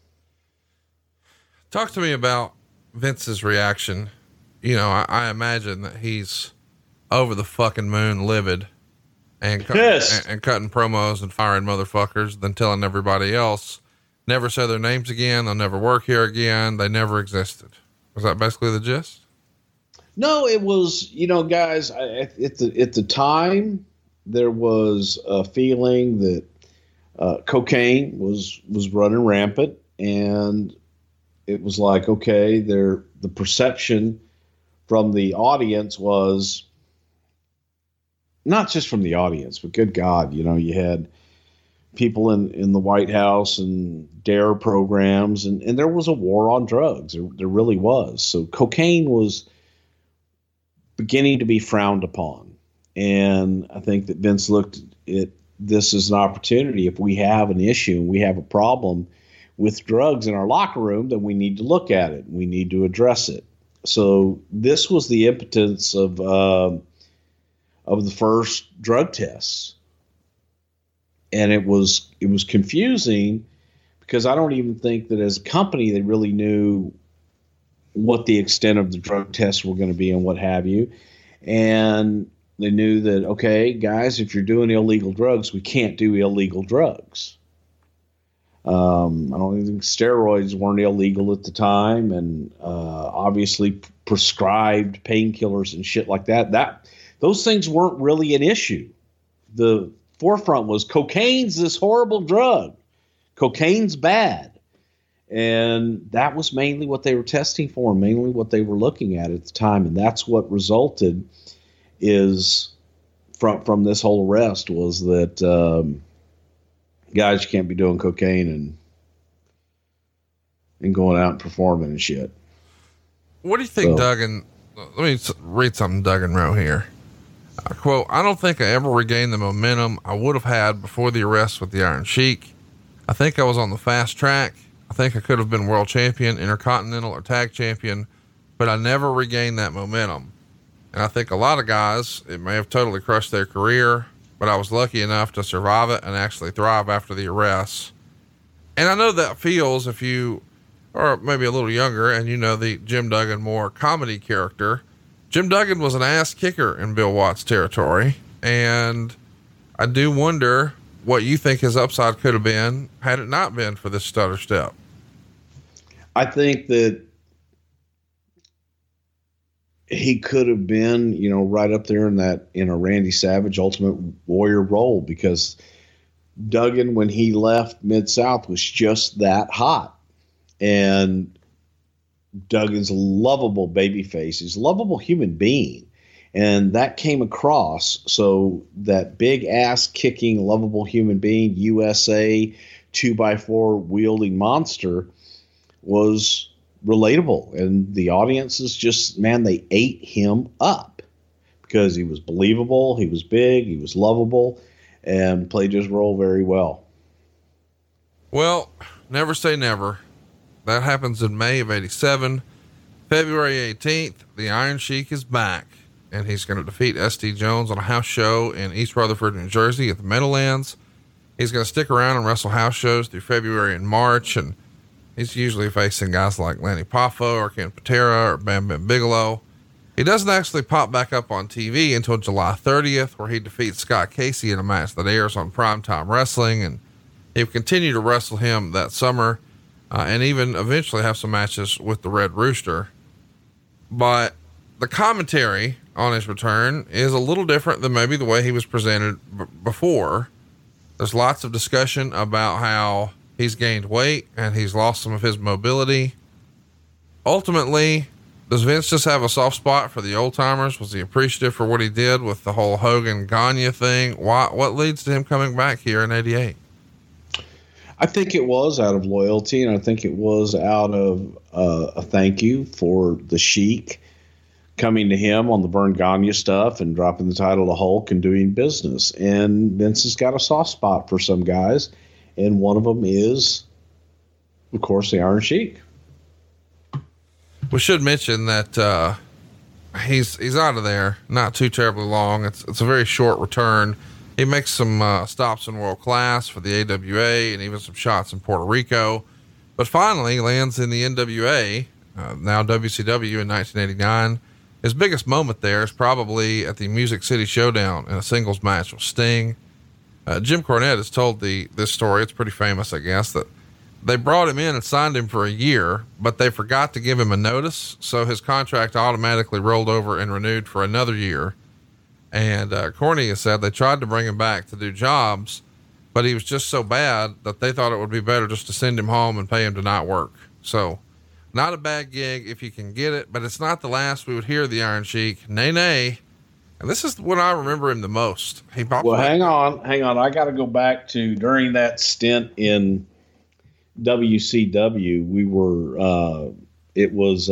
Talk to me about Vince's reaction. You know, I imagine that he's over the fucking moon, livid, and cutting promos and firing motherfuckers, then telling everybody else, never say their names again, they'll never work here again, they never existed. Was that basically the gist?
No, it was, you know, guys, at the time, there was a feeling that cocaine was running rampant, and it was like, okay, the perception from the audience was, not just from the audience, but good God, you know, you had people in the White House and DARE programs, and there was a war on drugs. There really was. So cocaine was beginning to be frowned upon. And I think that Vince looked at this as an opportunity. If we have an issue and we have a problem with drugs in our locker room, then we need to look at it. We need to address it. So this was the impetus of the first drug tests. And it was confusing because I don't even think that as a company, they really knew what the extent of the drug tests were going to be and what have you. And they knew that, okay, guys, if you're doing illegal drugs, we can't do illegal drugs. I don't think steroids weren't illegal at the time, and obviously prescribed painkillers and shit like that. Those things weren't really an issue. The forefront was cocaine's this horrible drug. Cocaine's bad. And that was mainly what they were testing for, mainly what they were looking at the time. And that's what resulted is from this whole arrest was that guys, you can't be doing cocaine and going out and performing and shit.
What do you think, Duggan? Let me read something Duggan wrote here. Quote, I don't think I ever regained the momentum I would have had before the arrest with the Iron Sheik. I think I was on the fast track. I think I could have been world champion, intercontinental, or tag champion, but I never regained that momentum. And I think a lot of guys, it may have totally crushed their career, but I was lucky enough to survive it and actually thrive after the arrest. And I know that feels, if you are maybe a little younger and you know the Jim Duggan more comedy character, Jim Duggan was an ass kicker in Bill Watts territory. And I do wonder what you think his upside could have been had it not been for this stutter step.
I think that he could have been, you know, right up there in a Randy Savage Ultimate Warrior role, because Duggan, when he left Mid-South, was just that hot. And Duggan's a lovable babyface. He's a lovable human being. And that came across. So that big ass kicking, lovable human being, USA 2x4 wielding monster was relatable. And the audiences just, man, they ate him up because he was believable. He was big. He was lovable and played his role very well.
Well, never say never. That happens in May of 87. February 18th, the Iron Sheik is back, and he's going to defeat S.D. Jones on a house show in East Rutherford, New Jersey at the Meadowlands. He's going to stick around and wrestle house shows through February and March, and he's usually facing guys like Lanny Poffo or Ken Patera or Bam Bam Bigelow. He doesn't actually pop back up on TV until July 30th, where he defeats Scott Casey in a match that airs on Primetime Wrestling, and he'll continue to wrestle him that summer. And even eventually have some matches with the Red Rooster. But the commentary on his return is a little different than maybe the way he was presented before. There's lots of discussion about how he's gained weight and he's lost some of his mobility. Ultimately, Does Vince just have a soft spot for the old timers? Was he appreciative for what he did with the whole Hogan Gagne thing? What leads to him coming back here in '88?
I think it was out of loyalty, and I think it was out of a thank you for the Sheik coming to him on the Verne Gagne stuff and dropping the title to Hulk and doing business. And Vince has got a soft spot for some guys, and one of them is, of course, the Iron Sheik.
We should mention that he's out of there not too terribly long. It's a very short return. He makes some stops in World Class for the AWA and even some shots in Puerto Rico, but finally lands in the NWA, now WCW, in 1989. His biggest moment there is probably at the Music City Showdown in a singles match with Sting. Jim Cornette has told this story. It's pretty famous, I guess, that they brought him in and signed him for a year, but they forgot to give him a notice. So his contract automatically rolled over and renewed for another year. And Corny has said they tried to bring him back to do jobs, but he was just so bad that they thought it would be better just to send him home and pay him to not work. So not a bad gig if you can get it, but it's not the last we would hear of the Iron Sheik. Nay. And this is when I remember him the most.
Well, hang on. I got to go back to during that stint in WCW. We were, it was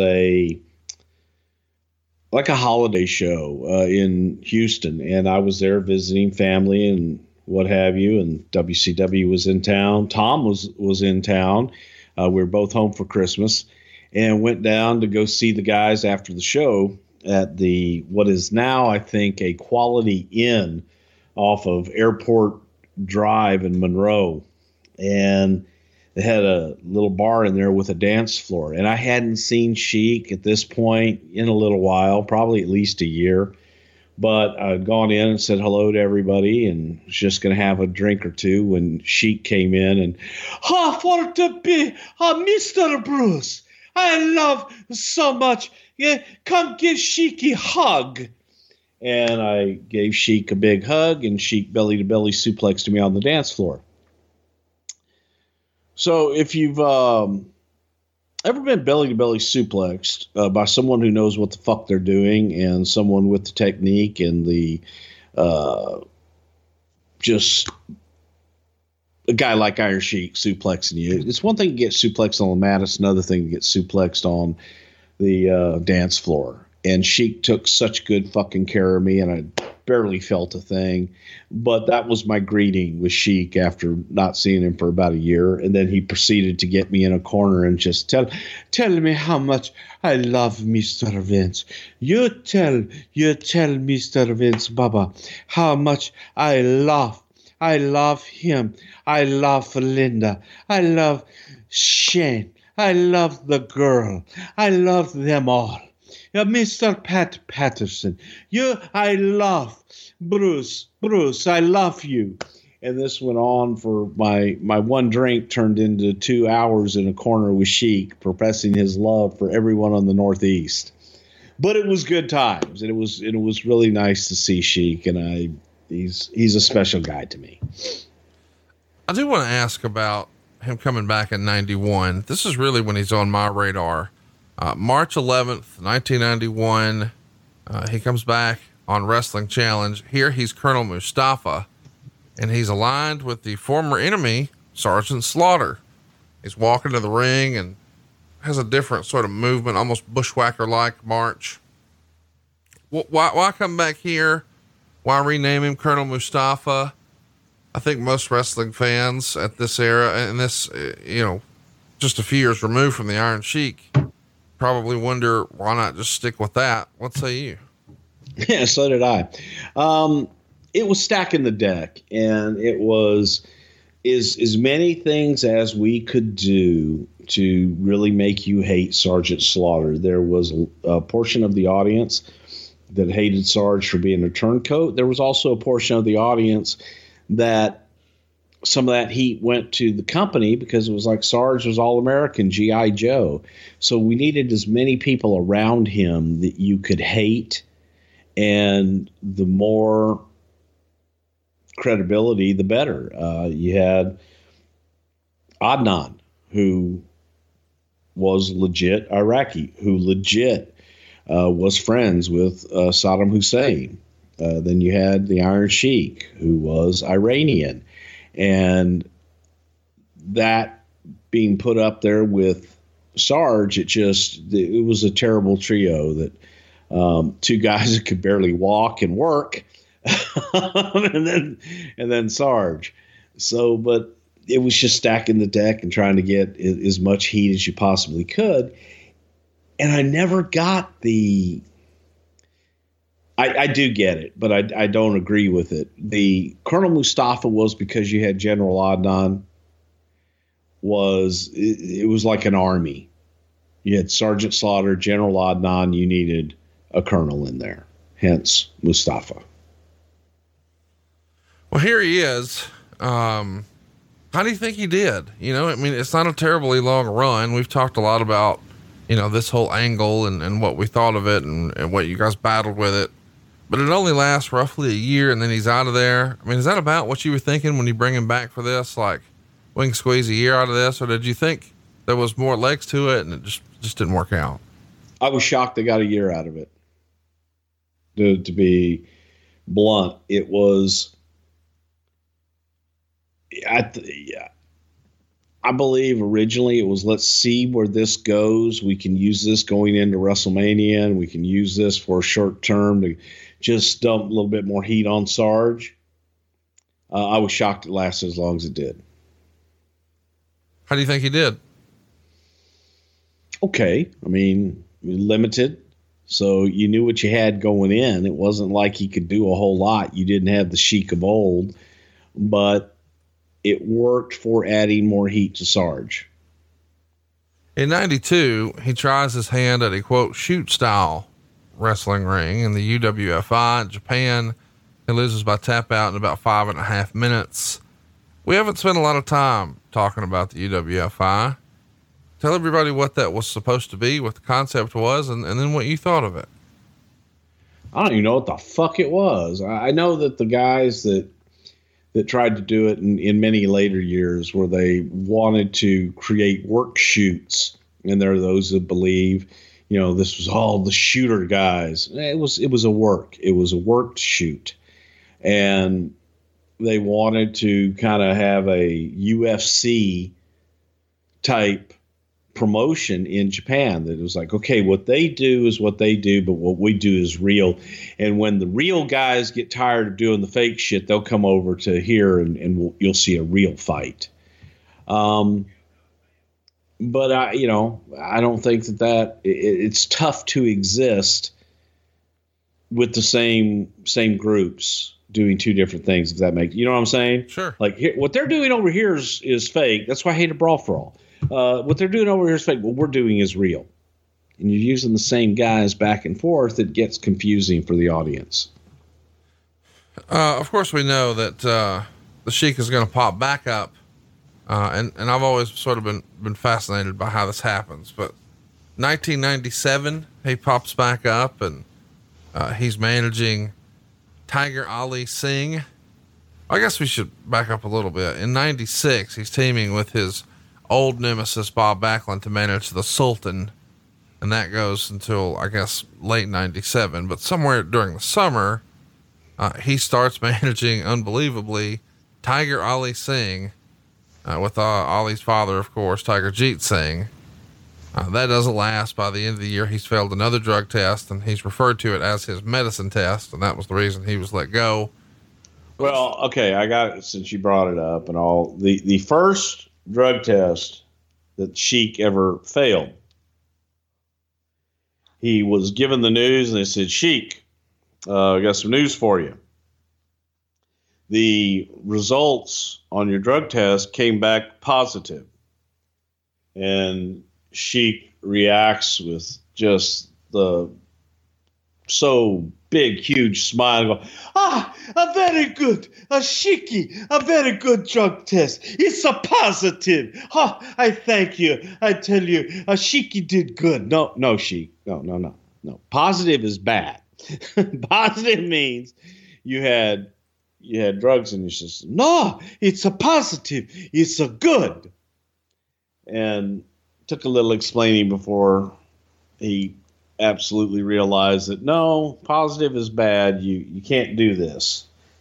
like a holiday show in Houston, and I was there visiting family and what have you, and WCW was in town. Tom was in town. We were both home for Christmas and went down to go see the guys after the show at the what is now, I think, a Quality Inn off of Airport Drive in Monroe. And they had a little bar in there with a dance floor. And I hadn't seen Sheik at this point in a little while, probably at least a year. But I'd gone in and said hello to everybody and was just going to have a drink or two when Sheik came in and, for to be, Mr. Bruce, I love so much. Yeah, come give Sheik a hug. And I gave Sheik a big hug, and Sheik belly to belly suplexed me on the dance floor. So if you've ever been belly to belly suplexed by someone who knows what the fuck they're doing and someone with the technique and the just a guy like Iron Sheik suplexing you, it's one thing to get suplexed on the mat, it's another thing to get suplexed on the dance floor. And Sheik took such good fucking care of me, and I barely felt a thing. But that was my greeting with Sheik after not seeing him for about a year. And then he proceeded to get me in a corner and just tell me how much I love Mr. Vince. You tell Mr. Vince, Baba, how much I love him. I love Linda. I love Shane. I love the girl. I love them all. Mr. Pat Patterson, I love Bruce, I love you. And this went on for my one drink turned into 2 hours in a corner with Sheik, professing his love for everyone on the Northeast. But it was good times, and it was really nice to see Sheik, and he's a special guy to me.
I do want to ask about him coming back in 91. This is really when he's on my radar. March 11th, 1991, he comes back on Wrestling Challenge. Here he's Colonel Mustafa, and he's aligned with the former enemy, Sergeant Slaughter. He's walking to the ring and has a different sort of movement, almost bushwhacker-like march. Why come back here? Why rename him Colonel Mustafa? I think most wrestling fans at this era, and this, just a few years removed from the Iron Sheik, probably wonder why not just stick with that. What say you?
Yeah, so did I. It was stacking the deck, and it was as many things as we could do to really make you hate Sergeant Slaughter. There was a portion of the audience that hated Sarge for being a turncoat. There was also a portion of the audience that some of that heat went to the company because it was like Sarge was All-American, G.I. Joe. So we needed as many people around him that you could hate, and the more credibility, the better. You had Adnan, who was legit Iraqi, who legit was friends with Saddam Hussein. Then you had the Iron Sheik, who was Iranian. And that being put up there with Sarge, it was a terrible trio that two guys that could barely walk and work, and then Sarge. So, but it was just stacking the deck and trying to get as much heat as you possibly could. And I never got I do get it, but I don't agree with it. The Colonel Mustafa was because you had General Adnan. It was like an army. You had Sergeant Slaughter, General Adnan. You needed a colonel in there, hence Mustafa.
Well, here he is. How do you think he did? You know, I mean, it's not a terribly long run. We've talked a lot about, this whole angle and what we thought of it and what you guys battled with it. But it only lasts roughly a year and then he's out of there. I mean, is that about what you were thinking when you bring him back for this? Like, we can squeeze a year out of this? Or did you think there was more legs to it and it just didn't work out?
I was shocked they got a year out of it. To be blunt, it was, I believe originally it was, let's see where this goes. We can use this going into WrestleMania, and we can use this for a short term to just dump a little bit more heat on Sarge. I was shocked it lasted as long as it did.
How do you think he did?
Okay. I mean, limited. So you knew what you had going in. It wasn't like he could do a whole lot. You didn't have the Sheik of old, but it worked for adding more heat to Sarge.
In 92, he tries his hand at a quote shoot style wrestling ring in the UWFI in Japan. He loses by tap out in about 5.5 minutes. We haven't spent a lot of time talking about the UWFI. Tell everybody what that was supposed to be, what the concept was, and then what you thought of it.
I don't even know what the fuck it was. I know that the guys that tried to do it in many later years where they wanted to create work shoots. And there are those that believe, this was all the shooter guys. It was a worked shoot. And they wanted to kind of have a UFC type promotion in Japan that it was like, okay, what they do is what they do, but what we do is real. And when the real guys get tired of doing the fake shit, they'll come over to here and you'll see a real fight. But I don't think that it's tough to exist with the same groups doing two different things. If that makes, you know what I'm saying?
Sure.
Like what they're doing over here is fake. That's why I hate a brawl for all. What they're doing over here is fake. What we're doing is real. And you're using the same guys back and forth. It gets confusing for the audience.
Of course we know that, the Sheik is going to pop back up. And I've always sort of been fascinated by how this happens, but 1997, he pops back up and, he's managing Tiger Ali Singh. I guess we should back up a little bit. In 96, he's teaming with his old nemesis, Bob Backlund, to manage the Sultan. And that goes until, I guess, late 97. But somewhere during the summer, he starts managing, unbelievably, Tiger Ali Singh, with Ali's father, of course, Tiger Jeet Singh. That doesn't last. By the end of the year, he's failed another drug test, and he's referred to it as his medicine test. And that was the reason he was let go.
Well, okay, I got it since you brought it up and all. The first drug test that Sheik ever failed, he was given the news and they said, Sheik, I got some news for you. The results on your drug test came back positive. And Sheik reacts with just the so big, huge smile. Go, a very good, a Sheiky, a very good drug test. It's a positive. I thank you. I tell you, a Sheiky did good. No, Sheik. No. Positive is bad. Positive means you had drugs in your system. No, it's a positive. It's a good. And took a little explaining before he absolutely realized that no, positive is bad. You can't do this.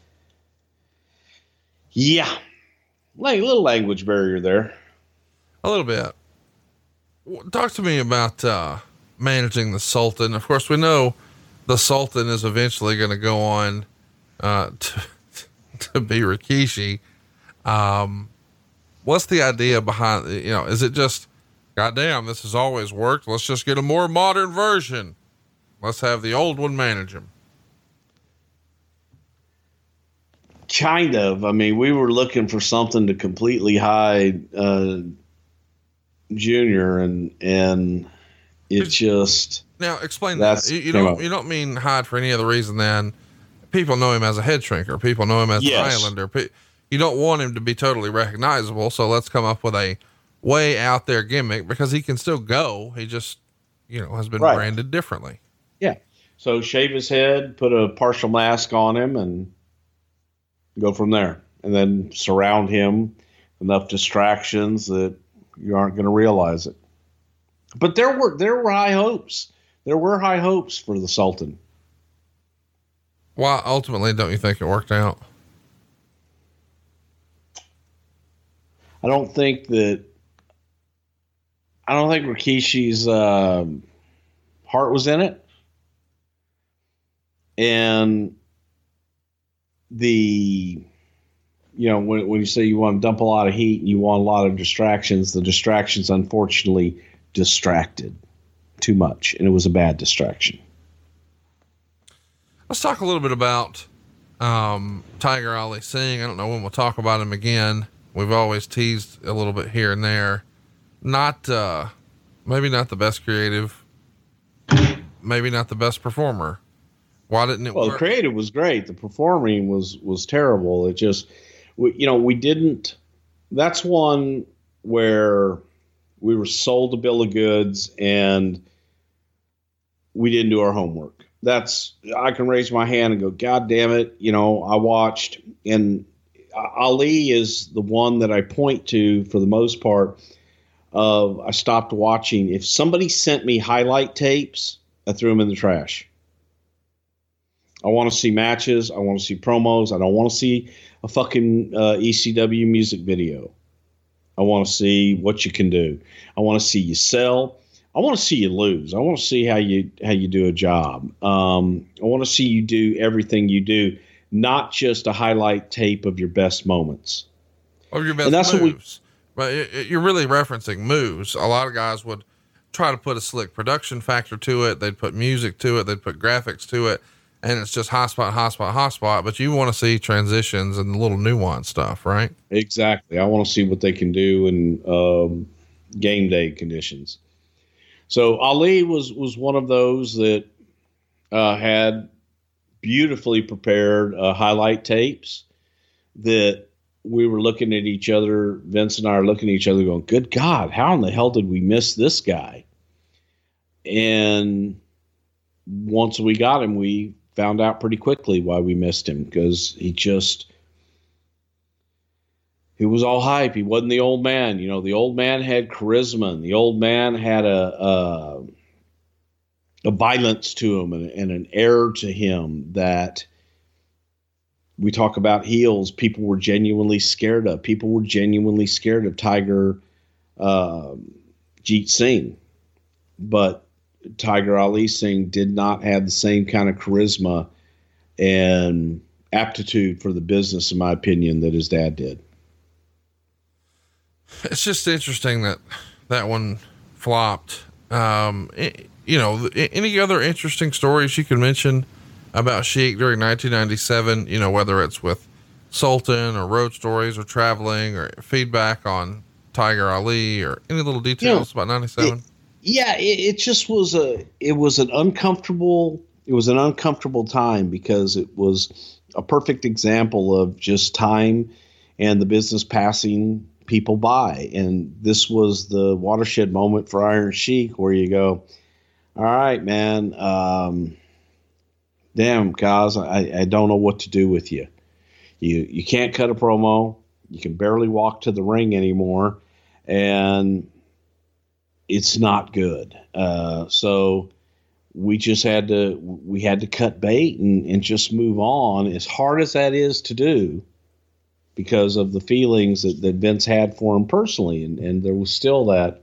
Yeah. Like a little language barrier there.
A little bit. Talk to me about managing the Sultan. Of course, we know the Sultan is eventually going to go on to be Rikishi. What's the idea behind, is it just, goddamn, this has always worked. Let's just get a more modern version. Let's have the old one manage him.
Kind of. I mean, we were looking for something to completely hide Junior, and it just.
Now explain that. You don't mean hide for any other reason than people know him as a head shrinker. People know him as an Islander. You don't want him to be totally recognizable. So let's come up with a way out there gimmick, because he can still go. He just, has been branded differently.
Yeah. So shave his head, put a partial mask on him, and go from there. And then surround him enough distractions that you aren't going to realize it. But there were high hopes. There were high hopes for the Sultan.
Why ultimately don't you think it worked out?
I don't think Rikishi's heart was in it. And when you say you want to dump a lot of heat and you want a lot of distractions, the distractions unfortunately distracted too much, and it was a bad distraction.
Let's talk a little bit about Tiger Ali Singh. I don't know when we'll talk about him again. We've always teased a little bit here and there. Not maybe not the best creative, maybe not the best performer. Why didn't it work?
The creative was great. The performing was terrible. It just, we didn't. That's one where we were sold a bill of goods and we didn't do our homework. I can raise my hand and go, God damn it. I watched, and Ali is the one that I point to for the most part. I stopped watching. If somebody sent me highlight tapes, I threw them in the trash. I want to see matches. I want to see promos. I don't want to see a fucking ECW music video. I want to see what you can do. I want to see you sell. I want to see you lose. I want to see how you do a job. I want to see you do everything you do, not just a highlight tape of your best moments.
Of your best moves. But you're really referencing moves. A lot of guys would try to put a slick production factor to it. They'd put music to it. They'd put graphics to it. And it's just hot spot. But you want to see transitions and little nuance stuff, right?
Exactly. I want to see what they can do in game day conditions. So Ali was one of those that had beautifully prepared highlight tapes that we were looking at each other. Vince and I are looking at each other going, good God, how in the hell did we miss this guy? And once we got him, we found out pretty quickly why we missed him, because he was all hype. He wasn't the old man. The old man had charisma, and the old man had a violence to him and an air to him that we talk about heels. People were genuinely scared of. People were genuinely scared of Tiger Jeet Singh. But Tiger Ali Singh did not have the same kind of charisma and aptitude for the business, in my opinion, that his dad did.
It's just interesting that one flopped. Any other interesting stories you can mention about Sheik during 1997, whether it's with Sultan or road stories or traveling or feedback on Tiger Ali or any little details about 97?
It just was an uncomfortable time, because it was a perfect example of just time and the business passing people by. And this was the watershed moment for Iron Sheik, where you go, all right, man, damn, Kaz, I don't know what to do with you. You can't cut a promo. You can barely walk to the ring anymore. And it's not good. So we had to cut bait and just move on, as hard as that is to do, because of the feelings that Vince had for him personally. And there was still that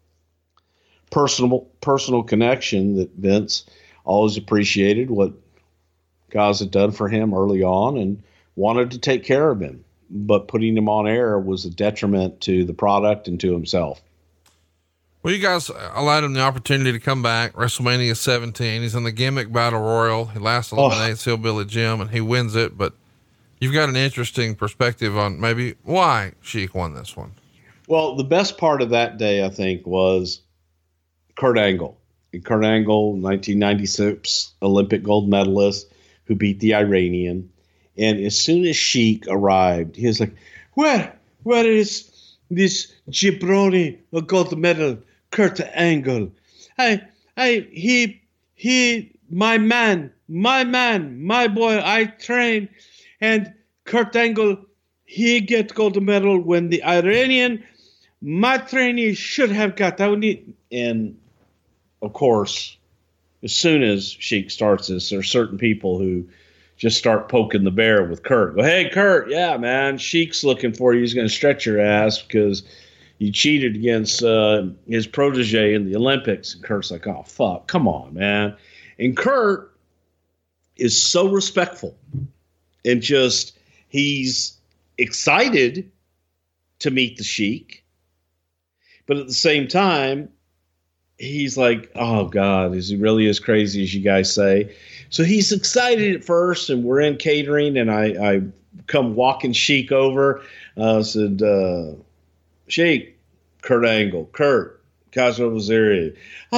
personal connection that Vince always appreciated what guys had done for him early on and wanted to take care of him. But putting him on air was a detriment to the product and to himself.
Well, you guys allowed him the opportunity to come back. WrestleMania 17. He's in the gimmick battle royal. He last eliminates Hillbilly Jim and he wins it. But you've got an interesting perspective on maybe why Sheik won this one.
Well, the best part of that day, I think, was Kurt Angle. Kurt Angle, 1996 Olympic gold medalist who beat the Iranian. And as soon as Sheik arrived, he was like, where is this jabroni gold medal, Kurt Angle? He, my man, my boy, I train. And Kurt Angle, he get gold medal when the Iranian, my trainee should have got that. And of course, as soon as Sheik starts this, there are certain people who just start poking the bear with Kurt. Go, hey, Kurt, yeah, man, Sheik's looking for you. He's going to stretch your ass because you cheated against his protege in the Olympics. And Kurt's like, oh, fuck, come on, man. And Kurt is so respectful and just, he's excited to meet the Sheik. But at the same time, he's like, oh, God, is he really as crazy as you guys say? So he's excited at first, and we're in catering, and I come walking Sheik over. Said, Sheik, Kurt Angle, Kurt, Cosmo Vaziri.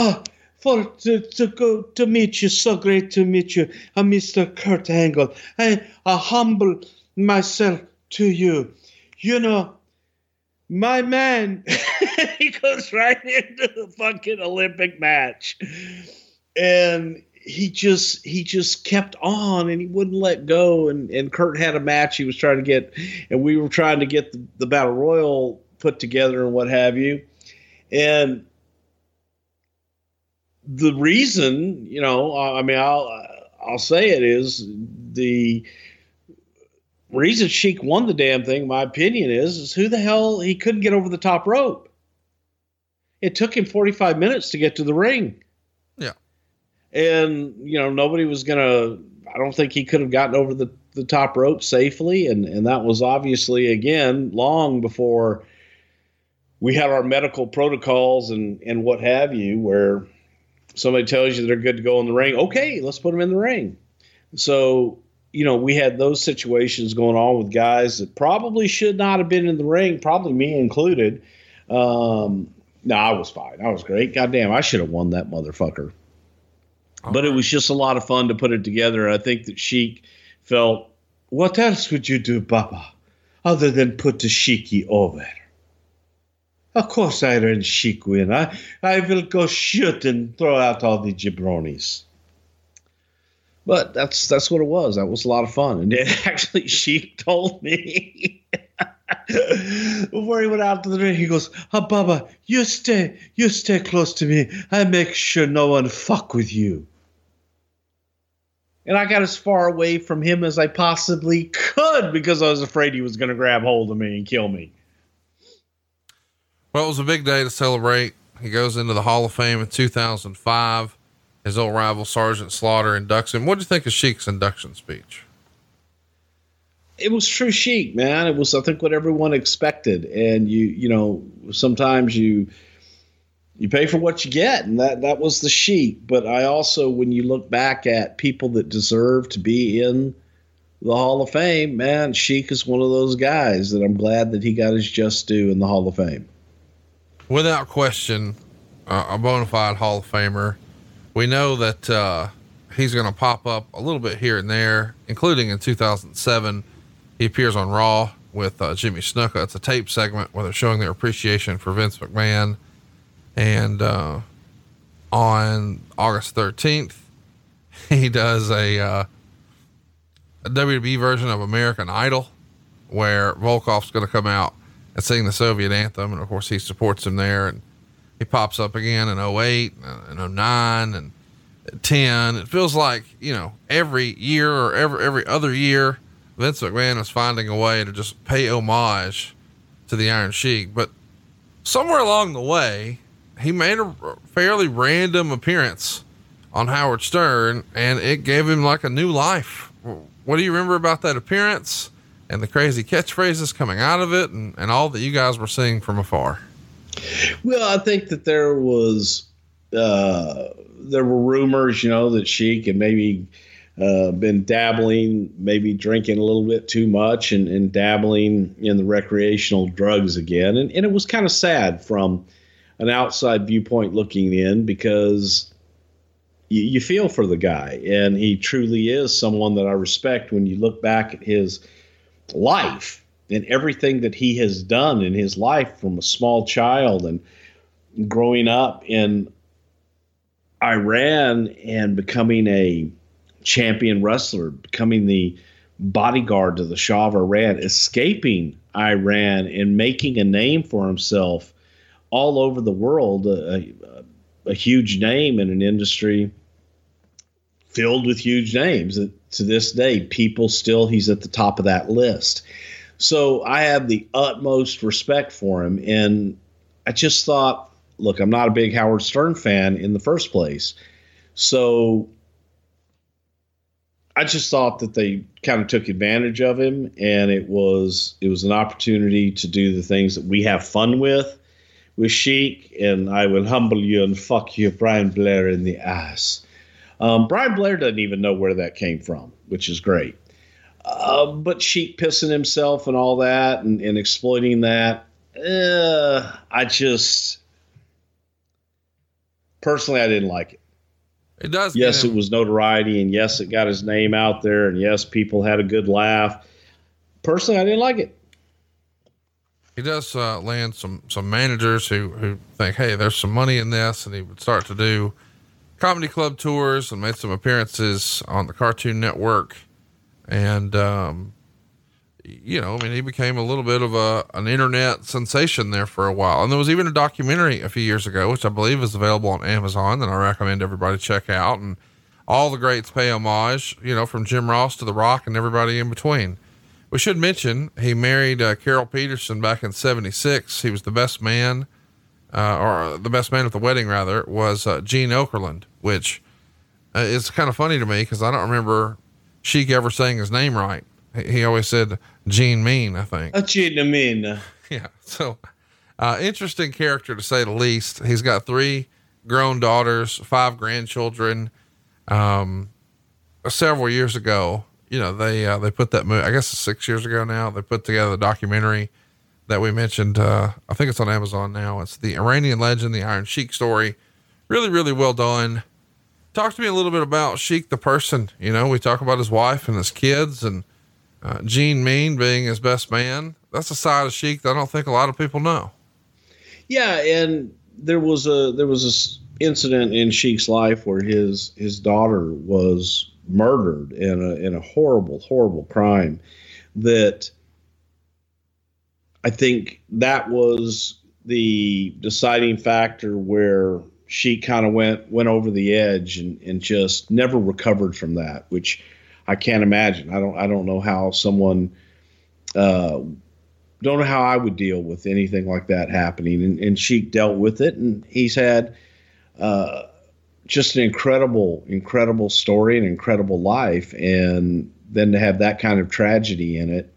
To go to meet you, so great to meet you, Mr. Kurt Angle. I humble myself to you. You know, my man, he goes right into the fucking Olympic match. And he just kept on and he wouldn't let go. And Kurt had a match he was trying to get, and we were trying to get the Battle Royal put together and what have you. And the reason, you know, I mean, I'll say it is the reason Sheik won the damn thing, my opinion is who the hell, he couldn't get over the top rope. It took him 45 minutes to get to the ring.
Yeah.
And, you know, nobody was going to, I don't think he could have gotten over the top rope safely. And that was obviously, again, long before we had our medical protocols and what have you, where somebody tells you they're good to go in the ring. Okay, let's put them in the ring. So, you know, we had those situations going on with guys that probably should not have been in the ring, probably me included. No, I was fine. I was great. Goddamn, I should have won that motherfucker. But it was just a lot of fun to put it together. I think that Sheik felt, what else would you do, Baba, other than put the Sheiky over? Of course I and Sheik win. I will go shoot and throw out all the jabronis. But that's what it was. That was a lot of fun. And actually, Sheik told me before he went out to the ring, he goes, Baba, you stay close to me. I make sure no one fuck with you. And I got as far away from him as I possibly could because I was afraid he was going to grab hold of me and kill me.
Well, it was a big day to celebrate. He goes into the Hall of Fame in 2005. His old rival, Sergeant Slaughter, inducts him. What do you think of Sheik's induction speech?
It was true Sheik, man. It was, I think, what everyone expected. And you know, sometimes you pay for what you get, and that was the Sheik. But I also, when you look back at people that deserve to be in the Hall of Fame, man, Sheik is one of those guys that I'm glad that he got his just due in the Hall of Fame.
Without question, a bona fide Hall of Famer. We know that he's going to pop up a little bit here and there, including in 2007. He appears on Raw with Jimmy Snuka. It's a tape segment where they're showing their appreciation for Vince McMahon. And on August 13th, he does a WWE version of American Idol where Volkov's going to come out and sing the Soviet anthem. And of course he supports him there, and he pops up again in 08 and 09. And at 10. It feels like, every year or every other year, Vince McMahon is finding a way to just pay homage to the Iron Sheik. But somewhere along the way, he made a fairly random appearance on Howard Stern, and it gave him like a new life. What do you remember about that appearance and the crazy catchphrases coming out of it, and all that you guys were seeing from afar?
Well, I think that there were rumors, that Sheik had maybe been dabbling, maybe drinking a little bit too much and dabbling in the recreational drugs again. And it was kind of sad from an outside viewpoint looking in, because you feel for the guy, and he truly is someone that I respect when you look back at his life and everything that he has done in his life, from a small child and growing up in Iran and becoming a champion wrestler, becoming the bodyguard to the Shah of Iran, escaping Iran and making a name for himself all over the world, a huge name in an industry filled with huge names. To this day, he's at the top of that list. So I have the utmost respect for him. And I just thought, look, I'm not a big Howard Stern fan in the first place. So I just thought that they kind of took advantage of him, and it was an opportunity to do the things that we have fun with Sheik, and I will humble you and fuck you, Brian Blair, in the ass. Brian Blair doesn't even know where that came from, which is great. But Sheik pissing himself and all that and exploiting that, personally, I didn't like it.
It does.
Yes, it was notoriety, and yes, it got his name out there, and yes, people had a good laugh. Personally, I didn't like it.
He does land some managers who think, hey, there's some money in this, and he would start to do comedy club tours and made some appearances on the Cartoon Network. And, he became a little bit of an internet sensation there for a while. And there was even a documentary a few years ago, which I believe is available on Amazon, that I recommend everybody check out. And all the greats pay homage, from Jim Ross to The Rock and everybody in between. We should mention he married Carol Peterson back in 1976. He was the best man, or the best man at the wedding, rather, was Gene Okerlund, which is kind of funny to me because I don't remember Sheik ever saying his name right. He always said Gene Mean, I think.
Gene Mean.
Yeah. So, interesting character to say the least. He's got 3 grown daughters, 5 grandchildren. Several years ago, they put that movie, I guess it's 6 years ago now, they put together the documentary that we mentioned. I think it's on Amazon now. It's the Iranian Legend, the Iron Sheik story. Really, really well done. Talk to me a little bit about Sheik, the person. We talk about his wife and his kids, and Gene Mean being his best man. That's a side of Sheik that I don't think a lot of people know. Yeah.
And there was this incident in Sheik's life where his daughter was murdered in a horrible, horrible crime, that I think that was the deciding factor where Sheik kind of went over the edge and just never recovered from that, which I can't imagine. I don't know how someone, don't know how I would deal with anything like that happening. And Sheik dealt with it, and he's had just an incredible, incredible story and incredible life. And then to have that kind of tragedy in it,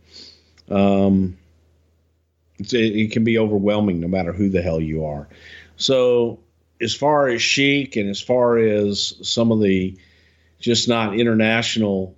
it can be overwhelming no matter who the hell you are. So as far as Sheik and as far as some of the just not international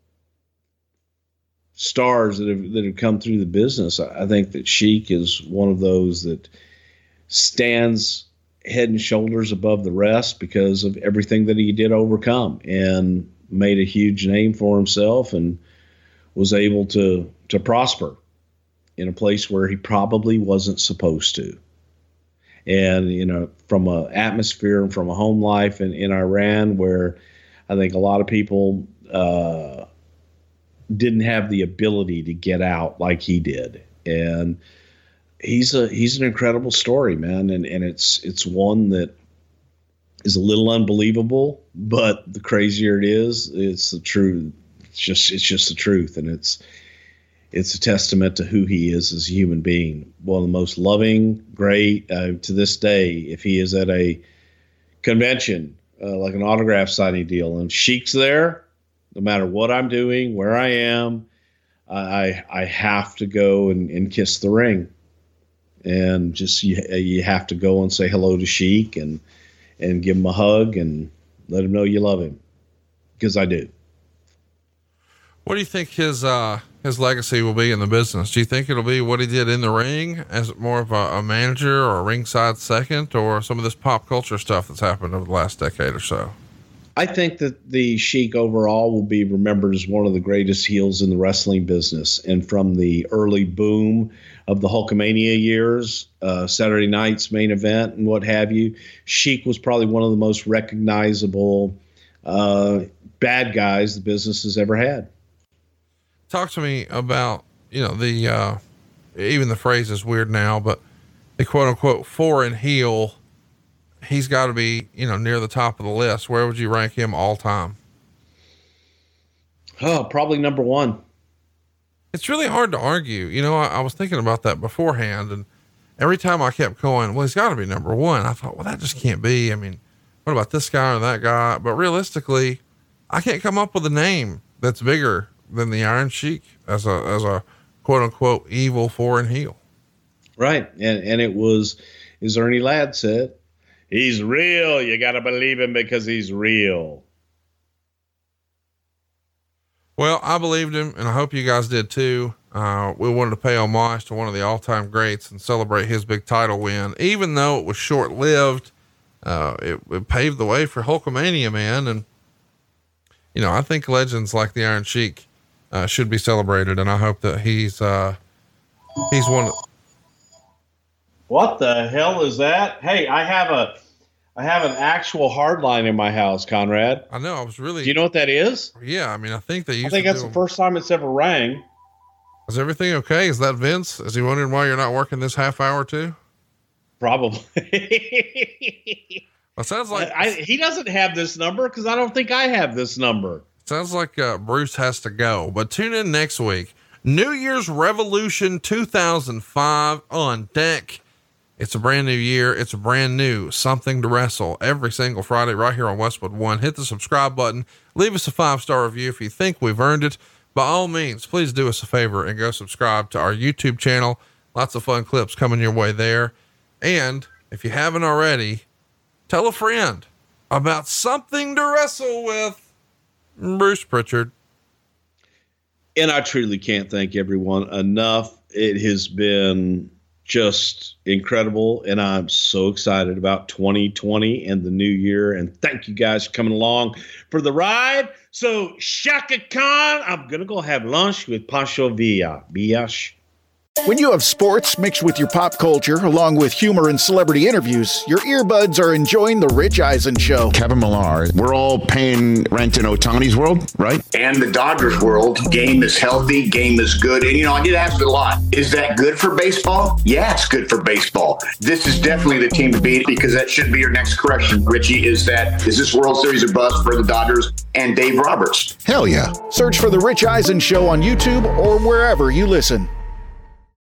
stars that have come through the business, I think that Sheik is one of those that stands head and shoulders above the rest because of everything that he did overcome, and made a huge name for himself and was able to prosper in a place where he probably wasn't supposed to. And, from an atmosphere and from a home life in Iran, where I think a lot of people didn't have the ability to get out like he did. And he's an incredible story, man. And it's one that is a little unbelievable, but the crazier it is, it's the truth. It's just the truth, and it's a testament to who he is as a human being. One of the most loving, great, to this day, if he is at a convention, like an autograph signing deal, and Sheik's there, no matter what I'm doing, where I am, I have to go and kiss the ring. And just you have to go and say hello to Sheik and give him a hug and let him know you love him, because I do.
What do you think his legacy will be in the business? Do you think it'll be what he did in the ring as more of a manager or a ringside second, or some of this pop culture stuff that's happened over the last decade or so?
I think that the Sheik overall will be remembered as one of the greatest heels in the wrestling business. And from the early boom of the Hulkamania years, Saturday night's main event and what have you, Sheik was probably one of the most recognizable bad guys the business has ever had.
Talk to me about, the even the phrase is weird now, but the quote unquote foreign heel. He's got to be, near the top of the list. Where would you rank him all time?
Oh, probably number one.
It's really hard to argue. I was thinking about that beforehand, and every time I kept going, well, he's got to be number one. I thought, well, that just can't be. I mean, what about this guy or that guy? But realistically, I can't come up with a name that's bigger than the Iron Sheik as a quote unquote evil foreign heel.
Right. And it was, as Ernie Ladd said, he's real. You got to believe him because he's real.
Well, I believed him, and I hope you guys did too. We wanted to pay homage to one of the all-time greats and celebrate his big title win. Even though it was short-lived, it paved the way for Hulkamania, man. And, I think legends like the Iron Sheik should be celebrated, and I hope that he's one.
What the hell is that? Hey, I have an actual hard line in my house, Conrad.
I know. Do
you know what that is?
Yeah. I mean, I think
that's the first time it's ever rang.
Is everything okay? Is that Vince? Is he wondering why you're not working this half hour too?
Probably.
It sounds like
he doesn't have this number, because I don't think I have this number.
Sounds like Bruce has to go, but tune in next week. New Year's Revolution 2005 on deck. It's a brand new year. It's a brand new something to wrestle every single Friday right here on Westwood One. Hit the subscribe button. Leave us a 5-star review if you think we've earned it. By all means, please do us a favor and go subscribe to our YouTube channel. Lots of fun clips coming your way there. And if you haven't already, tell a friend about Something to Wrestle with Bruce Pritchard.
And I truly can't thank everyone enough. It has been just incredible, and I'm so excited about 2020 and the new year. And thank you guys for coming along for the ride. So, Shaka Khan, I'm gonna go have lunch with Pancho Villa. Biash.
When you have sports mixed with your pop culture, along with humor and celebrity interviews, your earbuds are enjoying The Rich Eisen Show.
Kevin Millar, we're all paying rent in Ohtani's world, right?
And the Dodgers world. Game is healthy, game is good. And, I get asked a lot, is that good for baseball? Yeah, it's good for baseball. This is definitely the team to beat, because that should be your next correction, Richie, is this World Series a bust for the Dodgers and Dave Roberts?
Hell yeah.
Search for The Rich Eisen Show on YouTube or wherever you listen.